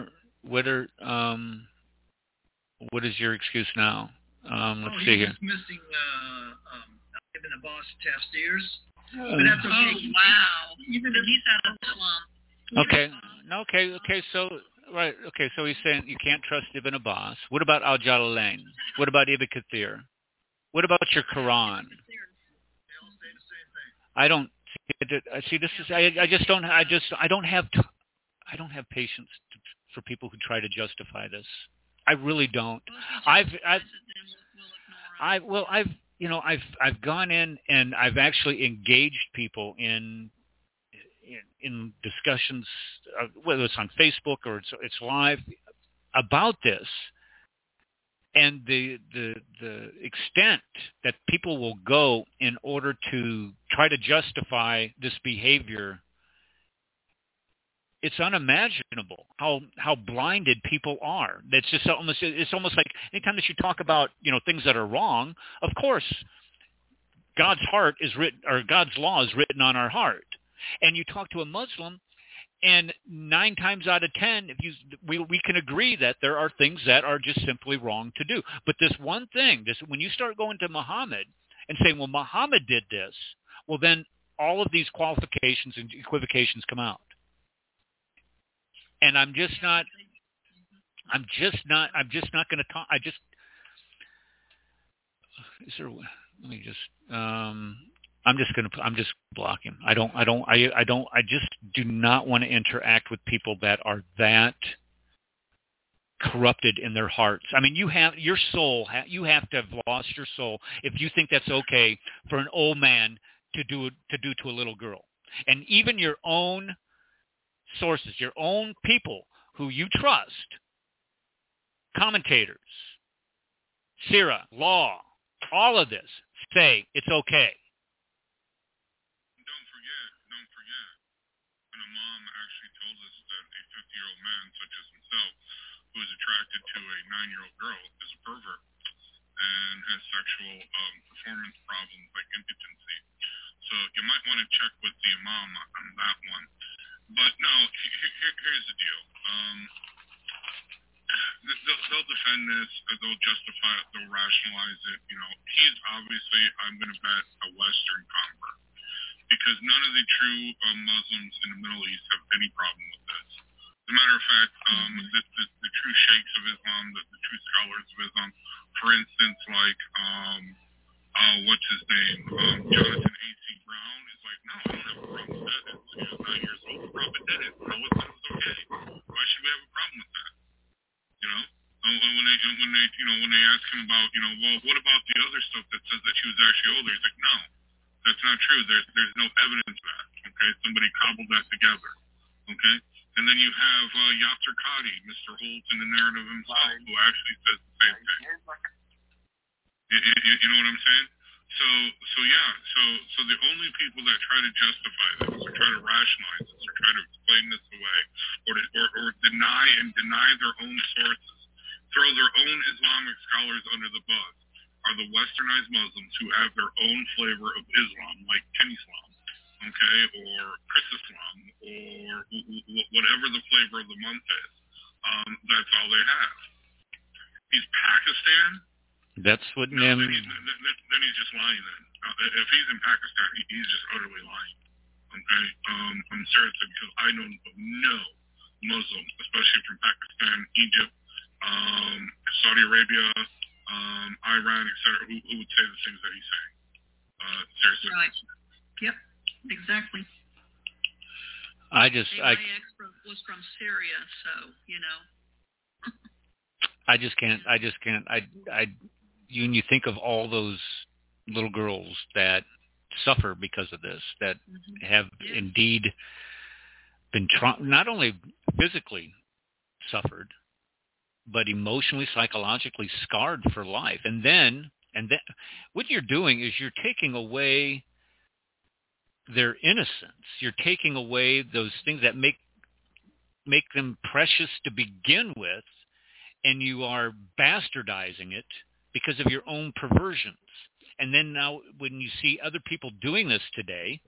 excuse now? Let's see here. He's missing Ibn Abbas tafsirs. But that's okay. Oh, wow. Even if he's out of Islam. Okay. So he's saying you can't trust Ibn Abbas. What about Al-Jalalain? What about Ibn Kathir? What about your Quran? I don't see. This is. I don't have patience for people who try to justify this. I really don't. I've gone in and I've actually engaged people in discussions, whether it's on Facebook or it's live, about this. And the extent that people will go in order to try to justify this behavior, it's unimaginable how blinded people are. It's almost like anytime that you talk about, things that are wrong, of course, God's heart is written, or God's law is written on our heart. And you talk to a Muslim, and 9 times out of 10, we can agree that there are things that are just simply wrong to do. But this one thing, when you start going to Muhammad and saying, well, Muhammad did this, well, then all of these qualifications and equivocations come out. And I'm just not going to talk. I'm just blocking. I just do not want to interact with people that are that corrupted in their hearts. I mean, you have your soul. You have to have lost your soul if you think that's okay for an old man to do to a little girl. And even your own sources, your own people who you trust, commentators, Sirah, law, all of this say it's okay. Don't forget, an imam actually told us that a 50-year-old man such as himself who is attracted to a 9-year-old girl is a pervert and has sexual performance problems like impotency. So you might want to check with the imam on that one. But no, here's the deal. They'll defend this, they'll justify it, they'll rationalize it. He's obviously, I'm going to bet, a Western convert, because none of the true Muslims in the Middle East have any problem with this. As a matter of fact, the true sheikhs of Islam, the true scholars of Islam, for instance, like, what's his name, Jonathan A.C. Brown, is like, no, I don't have a problem with that. He was 9 years old, the Prophet did it. No, it was okay. Why should we have a problem with that? When they ask him about, well, what about the other stuff that says that she was actually older? He's like, no, that's not true. There's no evidence of that. Okay, somebody cobbled that together. Okay, and then you have Yasser Qadi, Mr. Holt in the narrative himself, who actually says the same thing. You know what I'm saying? So the only people that try to justify this, or try to rationalize this, or try to explain this away, or deny their own sources, throw their own Islamic scholars under the bus, are the westernized Muslims who have their own flavor of Islam, like Ken Islam, okay, or Chris Islam, or whatever the flavor of the month is. That's all they have. He's Pakistan. That's what then he's just lying then. If he's in Pakistan, he's just utterly lying. Okay? I'm serious, because I know no Muslim, especially from Pakistan, Egypt, Saudi Arabia, Iran, etc., who would say the things that he's saying. Seriously. Right. Yep, exactly. My expert was from Syria, so, I just can't. You think of all those little girls that suffer because of this, that have indeed been not only physically suffered, but emotionally, psychologically scarred for life. And then what you're doing is you're taking away their innocence. You're taking away those things that make them precious to begin with, and you are bastardizing it because of your own perversions. And then now when you see other people doing this today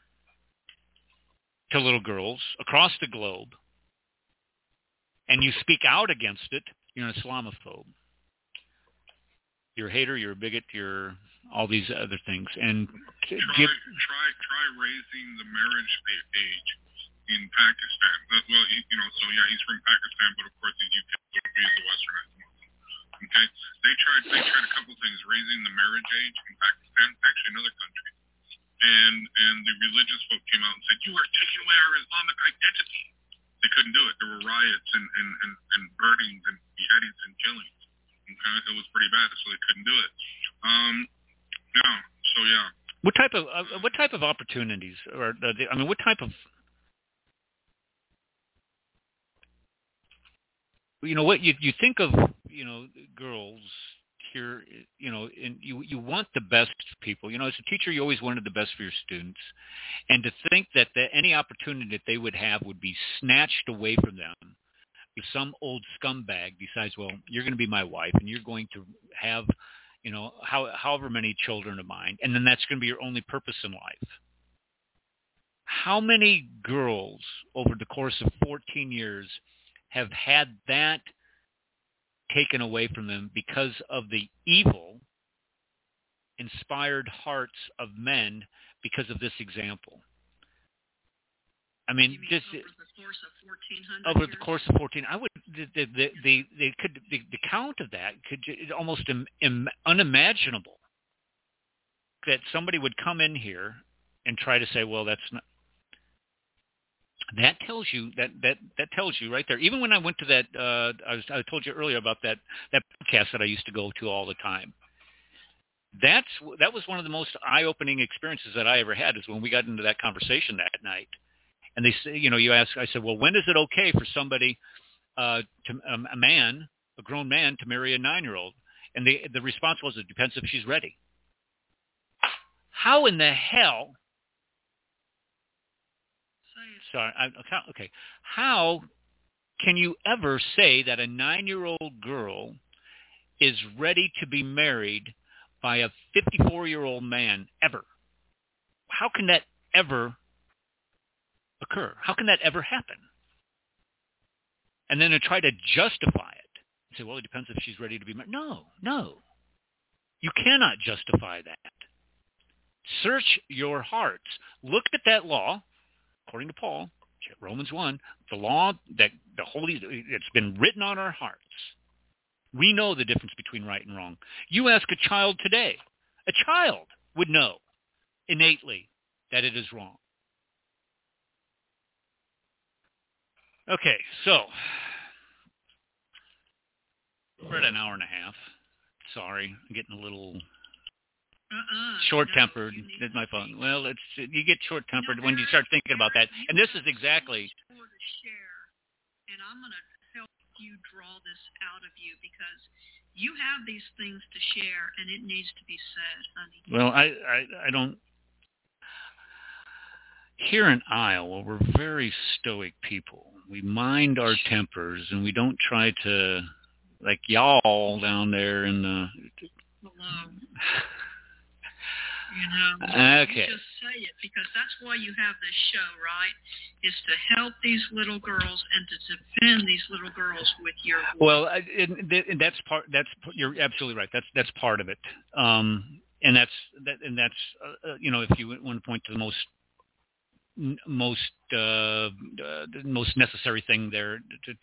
to little girls across the globe, and you speak out against it, you're an Islamophobe. You're a hater, you're a bigot, you're all these other things. And try raising the marriage age in Pakistan. Well, he's from Pakistan, but of course he's a westernized Muslim. Okay, they tried a couple things, raising the marriage age in Pakistan, actually in other countries, and the religious folk came out and said, you are taking away our Islamic identity. They couldn't do it. There were riots and burnings and beheadings and killings. Okay, it was pretty bad, so they couldn't do it. What type of opportunities, or what type of, what you think of, girls here, and you want the best people. As a teacher, you always wanted the best for your students. And to think that any opportunity that they would have would be snatched away from them if some old scumbag decides, well, you're going to be my wife and you're going to have, however many children of mine, and then that's going to be your only purpose in life. How many girls over the course of 14 years have had that taken away from them because of the evil inspired hearts of men because of this example? I mean, just over the course of 14, I would the count of that could almost unimaginable that somebody would come in here and try to say, well, that's not. That tells you that tells you right there. Even when I went to that, I told you earlier about that podcast that I used to go to all the time. That was one of the most eye-opening experiences that I ever had, is when we got into that conversation that night. And they say, you ask, I said, well, when is it okay for somebody, a grown man, to marry a 9-year-old? And the response was, it depends if she's ready. How in the hell? Sorry. Okay. How can you ever say that a 9-year-old girl is ready to be married by a 54-year-old man ever? How can that ever occur? How can that ever happen? And then to try to justify it, say, well, it depends if she's ready to be married. No. You cannot justify that. Search your hearts. Look at that law. According to Paul, Romans 1, the law that it's been written on our hearts. We know the difference between right and wrong. You ask a child today, a child would know innately that it is wrong. Okay, so we're at an hour and a half. Sorry, I'm getting a little short-tempered. That's my phone. Well, you get short-tempered when you start thinking about that. And this is exactly. And I'm going to help you draw this out of you, because you have these things to share, and it needs to be said, honey. Well, I don't. Here in Iowa, we're very stoic people. We mind our tempers, and we don't try to, like y'all down there in the. Hello. Okay. You just say it, because that's why you have this show, right? Is to help these little girls and to defend these little girls with your voice. Well, and that's part. You're absolutely right. That's part of it. And that's if you want to point to the most necessary thing there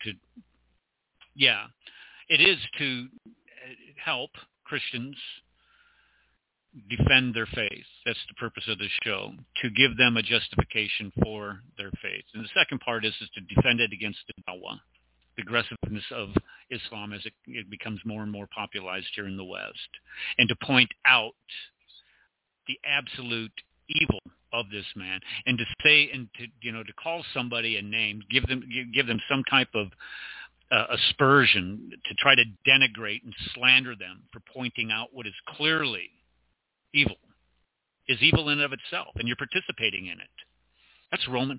it is to help Christians defend their faith. That's the purpose of this show, to give them a justification for their faith. And the second part is to defend it against the dawah, the aggressiveness of Islam as it becomes more and more popularized here in the West, and to point out the absolute evil of this man, and to say, and to call somebody a name, give them some type of aspersion, to try to denigrate and slander them for pointing out what is clearly evil, is evil in and of itself, and you're participating in it. That's Romans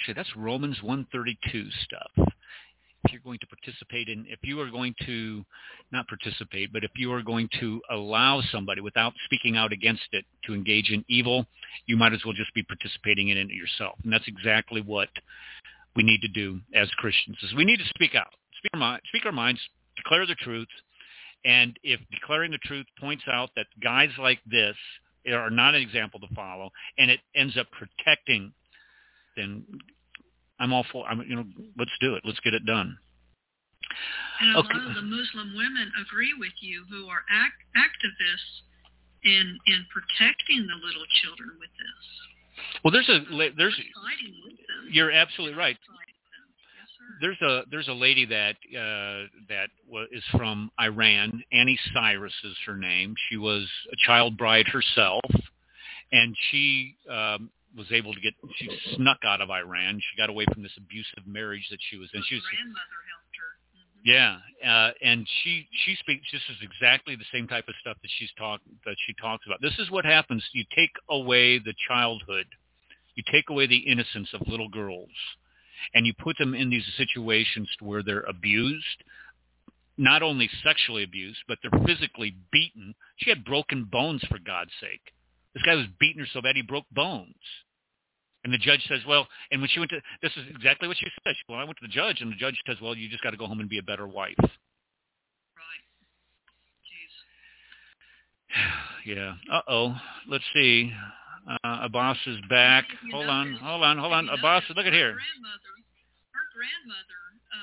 132 stuff. If you're going to participate in, if you are going to not participate, but if you are going to allow somebody without speaking out against it to engage in evil, you might as well just be participating in it yourself. And that's exactly what we need to do as Christians, is we need to speak out, speak our minds, declare the truth. And if declaring the truth points out that guys like this are not an example to follow, and it ends up protecting, then I'm all for. Let's do it. Let's get it done. And a lot of the Muslim women agree with you, who are activists in protecting the little children with this. Well, there's fighting with them. You're absolutely right. Yes, sir. There's a lady that is from Iran. Annie Cyrus is her name. She was a child bride herself, and she was able to she snuck out of Iran. She got away from this abusive marriage that she was in. Her grandmother helped her. Mm-hmm. Yeah, and she speaks. This is exactly the same type of stuff that she talks about. This is what happens. You take away the childhood, you take away the innocence of little girls, and you put them in these situations where they're abused, not only sexually abused, but they're physically beaten. She had broken bones, for God's sake. This guy was beating her so bad he broke bones. And the judge says, well, and when she went to, this is exactly what she said. Well, I went to the judge, and the judge says, well, you just got to go home and be a better wife. Right. Jeez. Yeah. Uh-oh. Let's see. Abbas is back. Hold on. Abbas, look at here. Her grandmother,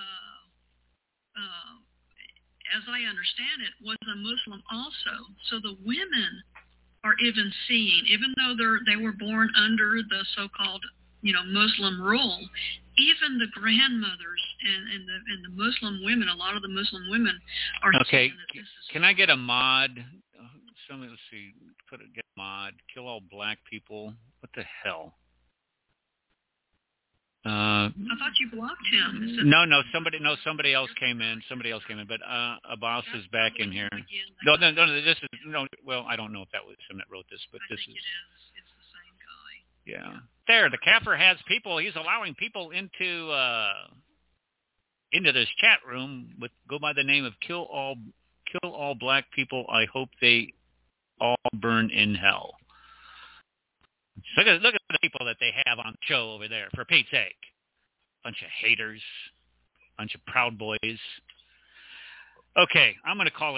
as I understand it, was a Muslim also. So the women are even seeing, even though they were born under the so-called, Muslim rule, even the grandmothers and the Muslim women, a lot of the Muslim women are okay. seeing that this is. Can I get a mod? Somebody, let's see. Get a mod. Kill all black people. What the hell? I thought you blocked him. No. Somebody else came in. But Abbas is back in here. No. This is no. Well, I don't know if that was him that wrote this, but this is. It is. It's the same guy. Yeah. There, the Kafir has people. He's allowing people into this chat room go by the name of kill all black people. I hope they all burn in hell. Look at the people that they have on the show over there, for Pete's sake. Bunch of haters, bunch of proud boys. Okay, I'm going to call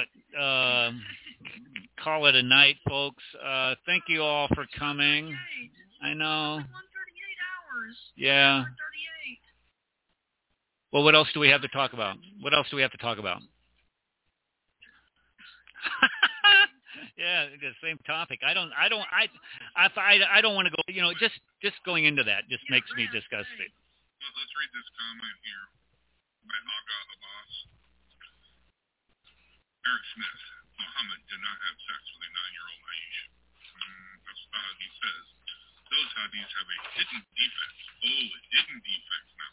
it a night, folks. Thank you all for coming. I know. 138 hours. Yeah. 138. Well, what else do we have to talk about? Yeah, the same topic. I don't want to go. Just going into that just makes me disgusted. Well, let's read this comment here by Aga Abbas. Eric Smith. Muhammad did not have sex with a 9-year-old Aisha. That's what the hadith says. Those hadiths have a hidden defect. Oh, a hidden defect now.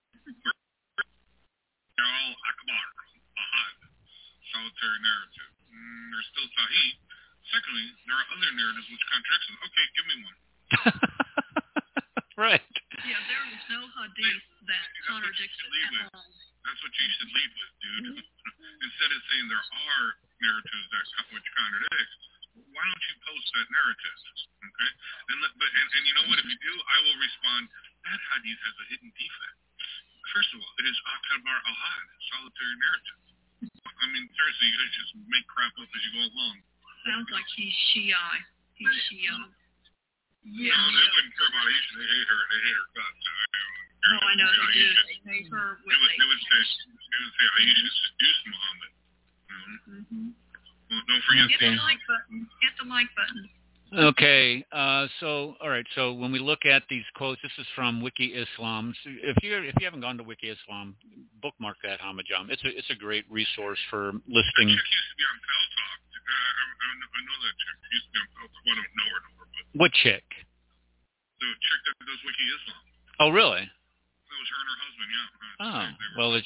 They're all akbar, ahad, solitary narrative. They're still sahih. Secondly, there are other narratives which contradict them. Okay, give me one. Right. Yeah, there is no hadith that contradicts it at all. That's what you should lead with, dude. Instead of saying there are narratives which contradict, why don't you post that narrative? Okay? And you know what? If you do, I will respond, that hadith has a hidden defect. First of all, it is akbar ahad, solitary narrative. I mean, seriously, you guys just make crap up as you go along. Sounds like he's Shia. He's Shia. Yeah. No, they wouldn't care about Aisha. They hate her. They hate her guts. Oh, I know they do. They hate her with they would say Aisha seduced Muhammad. Well, don't forget Hit the like button. Okay. All right. So when we look at these quotes, this is from Wiki Islam. So if you haven't gone to Wiki Islam, bookmark that, Hamajam. It's a great resource for listing. That chick used to be on Pal Talk. I know that chick. She used to be on Pal Talk. Well, I don't know her, but what chick? The chick that does Wiki Islam. Oh, really? That was her and her husband. Yeah. Well,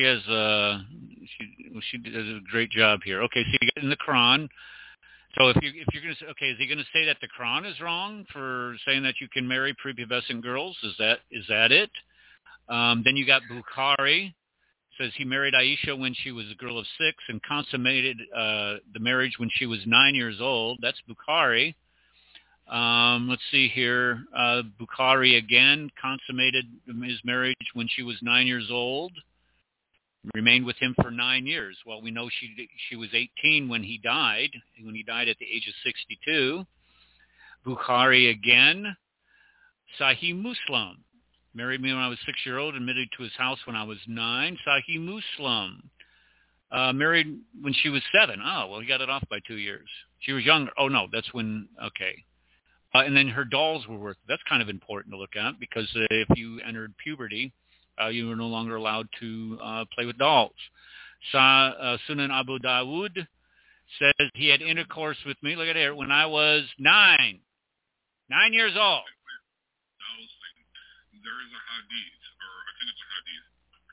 she does a great job here. Okay, so you got in the Quran. So if you're going to say, okay, is he going to say that the Quran is wrong for saying that you can marry prepubescent girls? Is that it? Then you got Bukhari. Says he married Aisha when she was a girl of 6 and consummated the marriage when she was 9 years old. That's Bukhari. Let's see here. Bukhari again consummated his marriage when she was 9 years old. Remained with him for 9 years. Well, we know she was 18 when he died. When he died at the age of 62. Bukhari again. Sahih Muslim. Married me when I was 6-year-old. Admitted to his house when I was 9. Sahih Muslim. Married when she was 7. Oh, well, he got it off by 2 years. She was younger. Oh, no, that's when, okay. And then her dolls were worth, that's kind of important to look at because if you entered puberty, you were no longer allowed to play with dolls. Sunan Abu Dawud says he had intercourse with me, look at here, when I was 9 years old. There is a hadith, or I think it's a hadith,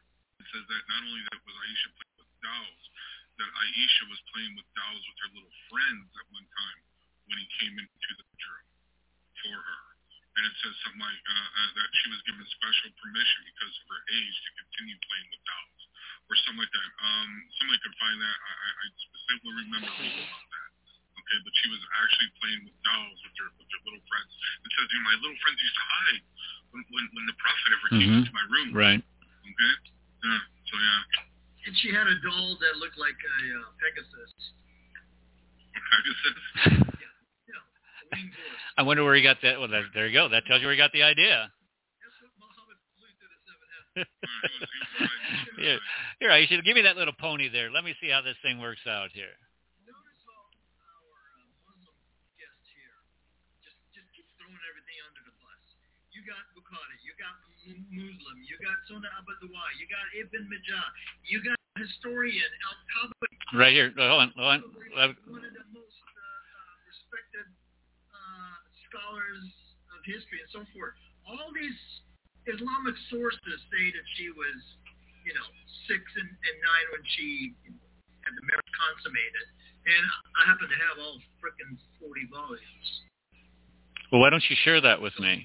says that not only that was Aisha playing with dolls, that Aisha was playing with dolls with her little friends at one time when he came into the bedroom for her. And it says something like that she was given special permission because of her age to continue playing with dolls, or something like that. Somebody could find that. I specifically remember reading about that. Okay, but she was actually playing with dolls with her little friends. It says, my little friends used to hide when the prophet ever came into my room. Right. Okay. Yeah. So yeah. And she had a doll that looked like a Pegasus. Pegasus. Yeah. A winged horse. I wonder where he got that. Well, there you go. That tells you where he got the idea. That's what Muhammad flew through the seven heavens. Here, you should give me that little pony there. Let me see how this thing works out here. Notice how our Muslim guest here just keeps throwing everything under the bus. You got Bukhari, you got Muslim, you got Sunnah Abadwa, you got Ibn Majah, you got historian Al-Tabari. Right here. Hold on. One of the most respected scholars of history and so forth. All these Islamic sources say that she was, 6 and 9 when she had the marriage consummated. And I happen to have all frickin' 40 volumes. Well, why don't you share that with me?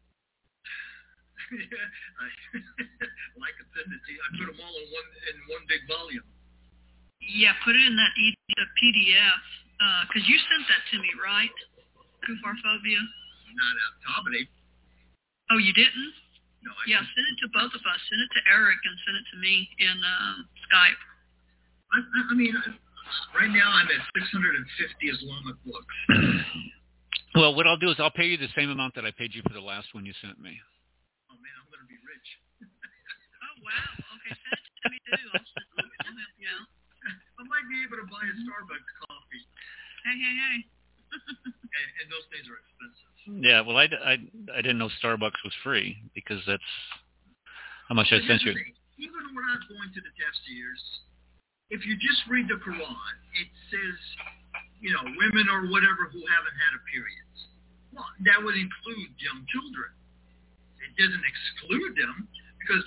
I could send it to you. I put them all in one big volume. Yeah, put it in that PDF, because you sent that to me, right? Kufarphobia? Not Tabari. Oh, you didn't? No, send it to both of us. Send it to Eric and send it to me in Skype. I mean, right now I'm at 650 Islamic books. Well, what I'll do is I'll pay you the same amount that I paid you for the last one you sent me. Oh, man, I'm going to be rich. Oh, wow. Okay, send it to me, too. I'll help you out. I might be able to buy a Starbucks coffee. Hey. And those things are expensive. Yeah, well, I didn't know Starbucks was free because that's how much I sent you. Even without going to the tafsirs, if you just read the Quran, it says, women or whatever who haven't had a period. Well, that would include young children. It doesn't exclude them because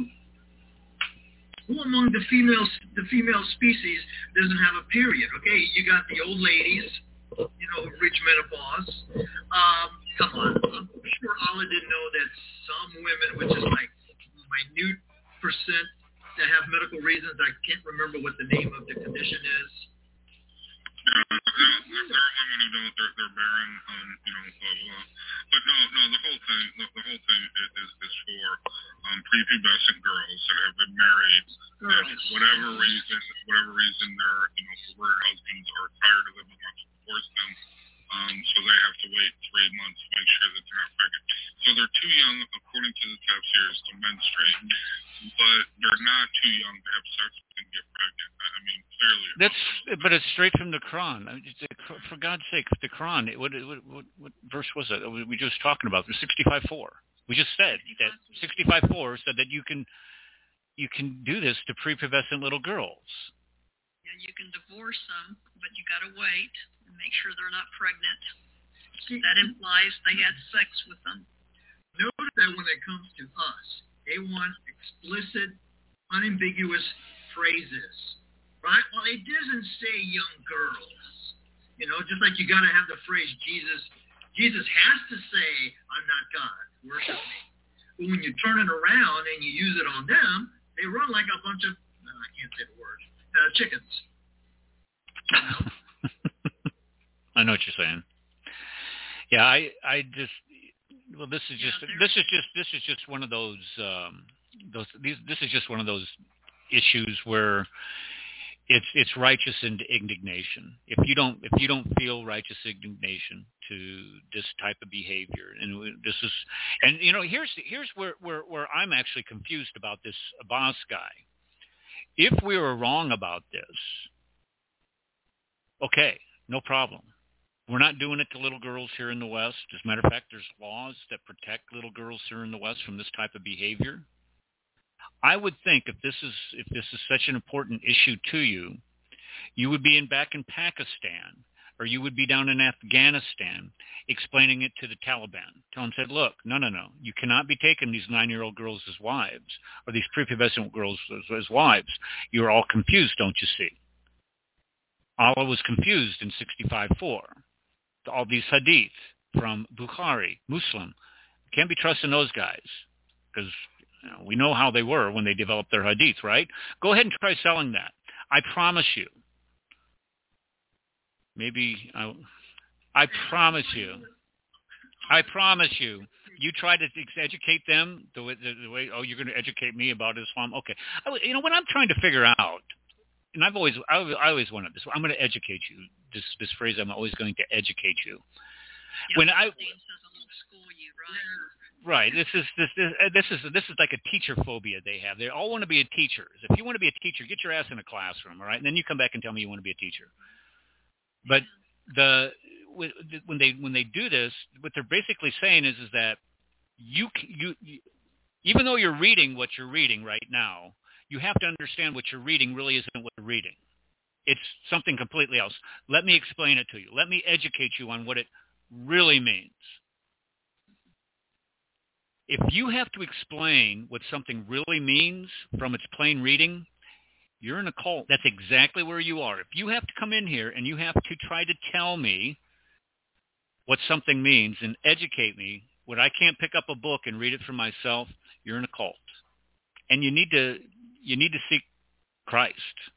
who among the female species doesn't have a period? Okay, you got the old ladies, reach menopause. Come on, I'm sure Allah didn't know that some women, which is like minute percent, that have medical reasons. I can't remember what the name of the condition is. There are women who don't. They're barren. Blah blah. But no. The whole thing is for prepubescent girls that have been married, and for whatever reason their career husbands are tired of them and want to divorce them. So they have to wait 3 months to make sure that they're not pregnant. So they're too young, according to the tafsirs, to menstruate, but they're not too young to have sex and get pregnant. I mean, clearly. But it's straight from the Quran. I mean, for God's sake, the Quran. What verse was it? We were just talking about 65:4. We just said that 65:4 said that you can do this to prepubescent little girls. Yeah, you can divorce them, but you got to wait and make sure they're not pregnant. That implies they had sex with them. Notice that when it comes to us, they want explicit, unambiguous phrases, right? Well, it doesn't say young girls. Just like you got to have the phrase Jesus has to say, I'm not God, worship me. But when you turn it around and you use it on them, they run like a bunch of, I can't say the word, chickens. I know what you're saying. Yeah, I just, well, this is just one of those this is just one of those issues where it's righteous indignation. If you don't feel righteous indignation to this type of behavior, and here's where I'm actually confused about this Abbas guy. If we were wrong about this, okay, no problem. We're not doing it to little girls here in the West. As a matter of fact, there's laws that protect little girls here in the West from this type of behavior. I would think if this is such an important issue to you, you would be back in Pakistan or you would be down in Afghanistan explaining it to the Taliban. Telling them, said, look, no, you cannot be taking these 9-year-old girls as wives, or these prepubescent girls as wives. You're all confused, don't you see? Allah was confused in 65:4. All these hadith from Bukhari, Muslim. Can't be trusting those guys because we know how they were when they developed their hadith, right? Go ahead and try selling that. I promise you. I promise you. You try to educate them the way, you're going to educate me about Islam? Okay. What I'm trying to figure out, and I always wanted this. I'm going to educate you. This phrase, I'm always going to educate you. Yeah, Right. This is like a teacher phobia they have. They all want to be a teacher. If you want to be a teacher, get your ass in a classroom, all right? And then you come back and tell me you want to be a teacher. But when they do this, what they're basically saying is that you even though you're reading what you're reading right now, you have to understand what you're reading really isn't what you're reading. It's something completely else. Let me explain it to you. Let me educate you on what it really means. If you have to explain what something really means from its plain reading, you're in a cult. That's exactly where you are. If you have to come in here and you have to try to tell me what something means and educate me when I can't pick up a book and read it for myself, you're in a cult. And you need to seek Christ.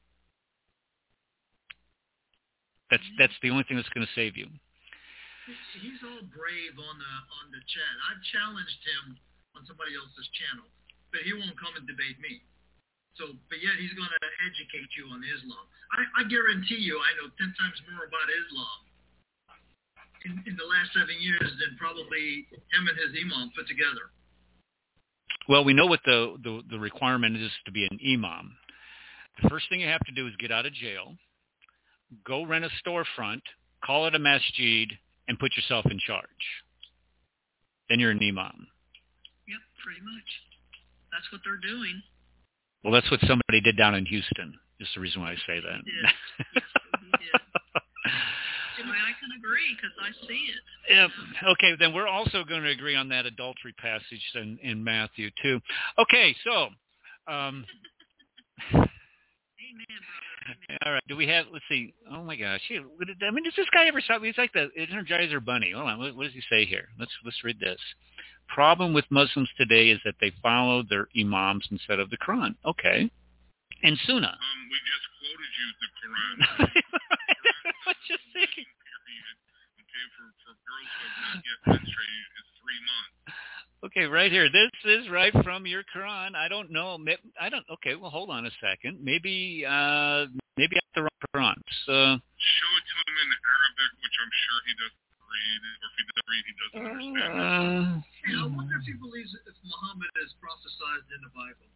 That's the only thing that's going to save you. He's all brave on the chat. I've challenged him on somebody else's channel, but he won't come and debate me. So, but yet he's going to educate you on Islam. I guarantee you, I know 10 times more about Islam in the last 7 years than probably him and his imam put together. Well, we know what the requirement is to be an imam. The first thing you have to do is get out of jail, go rent a storefront, call it a masjid, and put yourself in charge. Then you're an imam. Yep, pretty much. That's what they're doing. Well, that's what somebody did down in Houston. Is the reason why I say that. He did. Yes, he did. Anyway, I can agree because I see it. Yeah. Okay, then we're also going to agree on that adultery passage in Matthew too. Okay, so. Amen, brother. Amen. All right. Do we have? Let's see. Oh my gosh. Does this guy ever stop? He's like the Energizer Bunny. Hold on. What does he say here? Let's read this. Problem with Muslims today is that they follow their imams instead of the Quran. Okay. And Sunnah. We just quoted you the Quran. I was just thinking. Okay, for girls who have not yet menstruated, it's 3 months. Okay, right here. This is right from your Quran. I don't know. Okay, well, hold on a second. Maybe I have the wrong Quran. Show it to him in Arabic, which I'm sure he doesn't read. Or if he doesn't read, he doesn't understand. I wonder if he believes if Muhammad is prophesied in the Bible.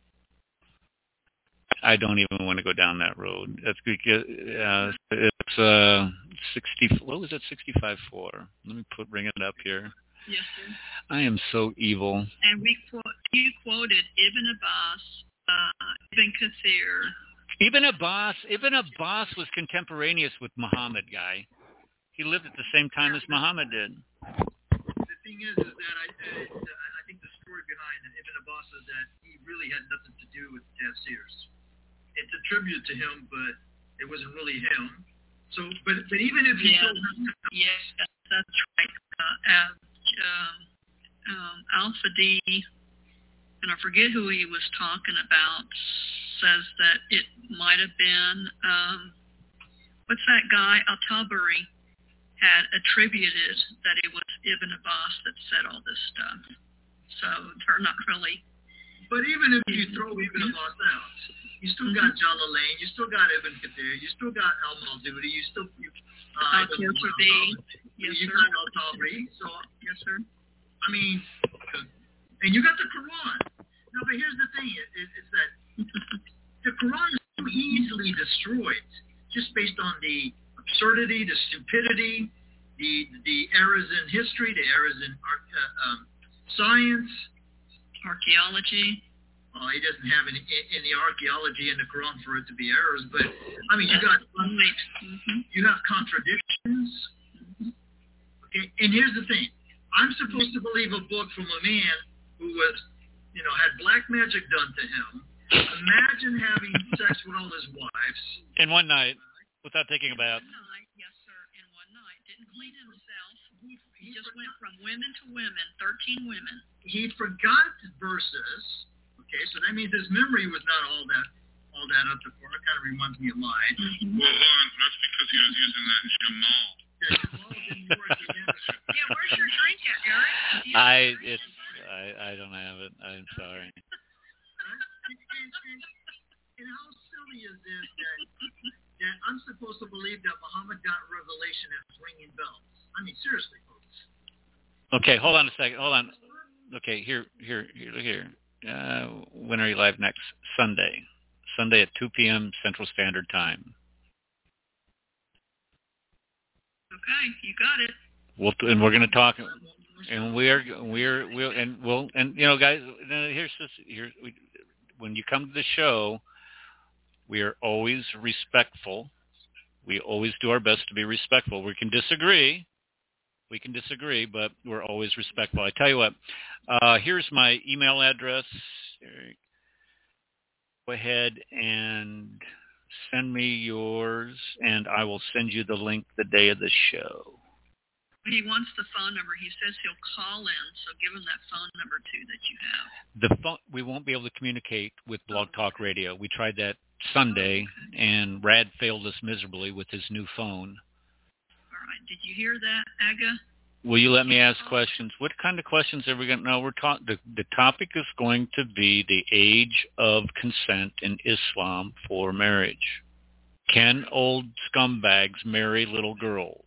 I don't even want to go down that road. That's because it's 60. What was it? 65:4. Let me bring it up here. Yes, sir. I am so evil. And you quoted Ibn Abbas, Ibn Kathir. Ibn Abbas was contemporaneous with Muhammad, guy. He lived at the same time as Muhammad did. The thing is that I think the story behind Ibn Abbas is that he really had nothing to do with tafsirs. It's attributed to him, but it wasn't really him. So, but even if he yes, that's right. Al-Fadi, and I forget who he was talking about, says that it might have been, what's that guy, Al-Tabari, had attributed that it was Ibn Abbas that said all this stuff. So they're not really... But even if you throw Ibn Abbas out, you still got Jalalain, you still got Ibn Kathir, you still got Al-Maldudi, you got Al-Tabari. So, yes, sir. I mean, and you got the Quran. No, but here's the thing, it's that the Quran is so easily destroyed just based on the absurdity, the stupidity, the errors in history, the errors in science. Archaeology. He doesn't have any archaeology in the Quran for it to be errors, but I mean, you have contradictions. Okay, and here's the thing: I'm supposed to believe a book from a man who was, had black magic done to him. Imagine having sex with all his wives in one night without taking a bath. In one night, yes, sir. In one night, didn't clean himself. He just went from women to women, 13 women. He forgot verses. Okay, so that means his memory was not all that up to par. It kind of reminds me of mine. Well, hold on. That's because he was using that Jamal. Yeah, Jamal didn't work again. Yeah, where's your drink at, Eric? I don't have it. I'm sorry. And how silly is this that I'm supposed to believe that Muhammad got revelation as ringing bells? I mean, seriously, folks. Okay, hold on a second. Hold on. Okay, here. When are you live next? Sunday at 2 p.m. Central Standard Time. Okay, you got it. And we're going to talk, and guys, when you come to the show, we are always respectful. We always do our best to be respectful. We can disagree, but we're always respectful. I tell you what, here's my email address. Go ahead and send me yours, and I will send you the link the day of the show. He wants the phone number. He says he'll call in, so give him that phone number, too, that you have. The phone, we won't be able to communicate with Blog Talk Radio. We tried that Sunday, and Brad failed us miserably with his new phone. All right. Did you hear that, Aga? Will you let me ask questions? What kind of questions are we going to know? The topic is going to be the age of consent in Islam for marriage. Can old scumbags marry little girls?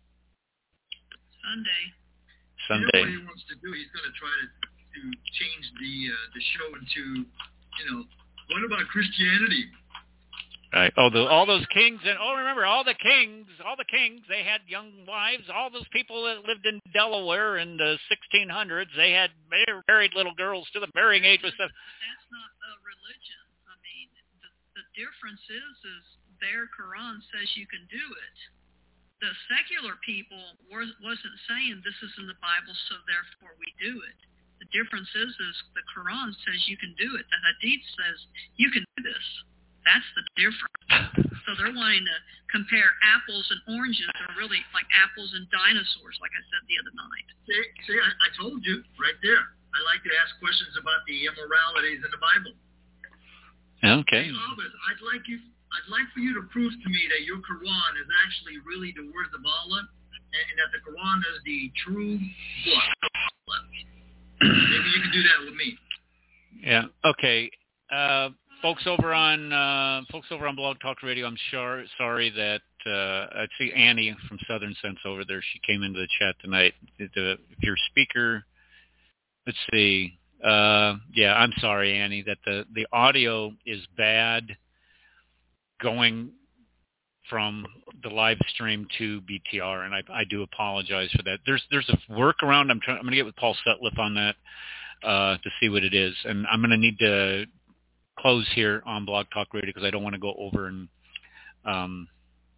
Sunday. You know what he wants to do? He's going to try to change the show into, what about Christianity? Right. Oh, all those kings, and remember, all the kings, they had young wives. All those people that lived in Delaware in the 1600s, they married little girls to the marrying age was stuff. That's not a religion. I mean, the difference is their Quran says you can do it. The secular people wasn't saying this is in the Bible, so therefore we do it. The difference is the Quran says you can do it. The Hadith says you can do this. That's the difference. So they're wanting to compare apples and oranges. They're really like apples and dinosaurs, like I said the other night. See, I told you right there. I like to ask questions about the immoralities in the Bible. Okay. Hey, Albert, I'd like for you to prove to me that your Quran is actually really the words of Allah, and that the Quran is the true book. Maybe you can do that with me. Yeah. Okay. Folks over on Blog Talk Radio, I'm sorry that I see Annie from Southern Sense over there. She came into the chat tonight. If your speaker, let's see. Yeah, I'm sorry, Annie, that the audio is bad going from the live stream to BTR, and I do apologize for that. There's a workaround. I'm going to get with Paul Sutliff on that to see what it is, and I'm going to need to close here on Blog Talk Radio because I don't want to go over over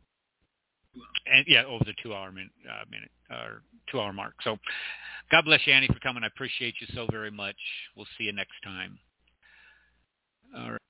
the 2-hour minute or 2-hour mark. So, God bless you, Annie, for coming. I appreciate you so very much. We'll see you next time. All right.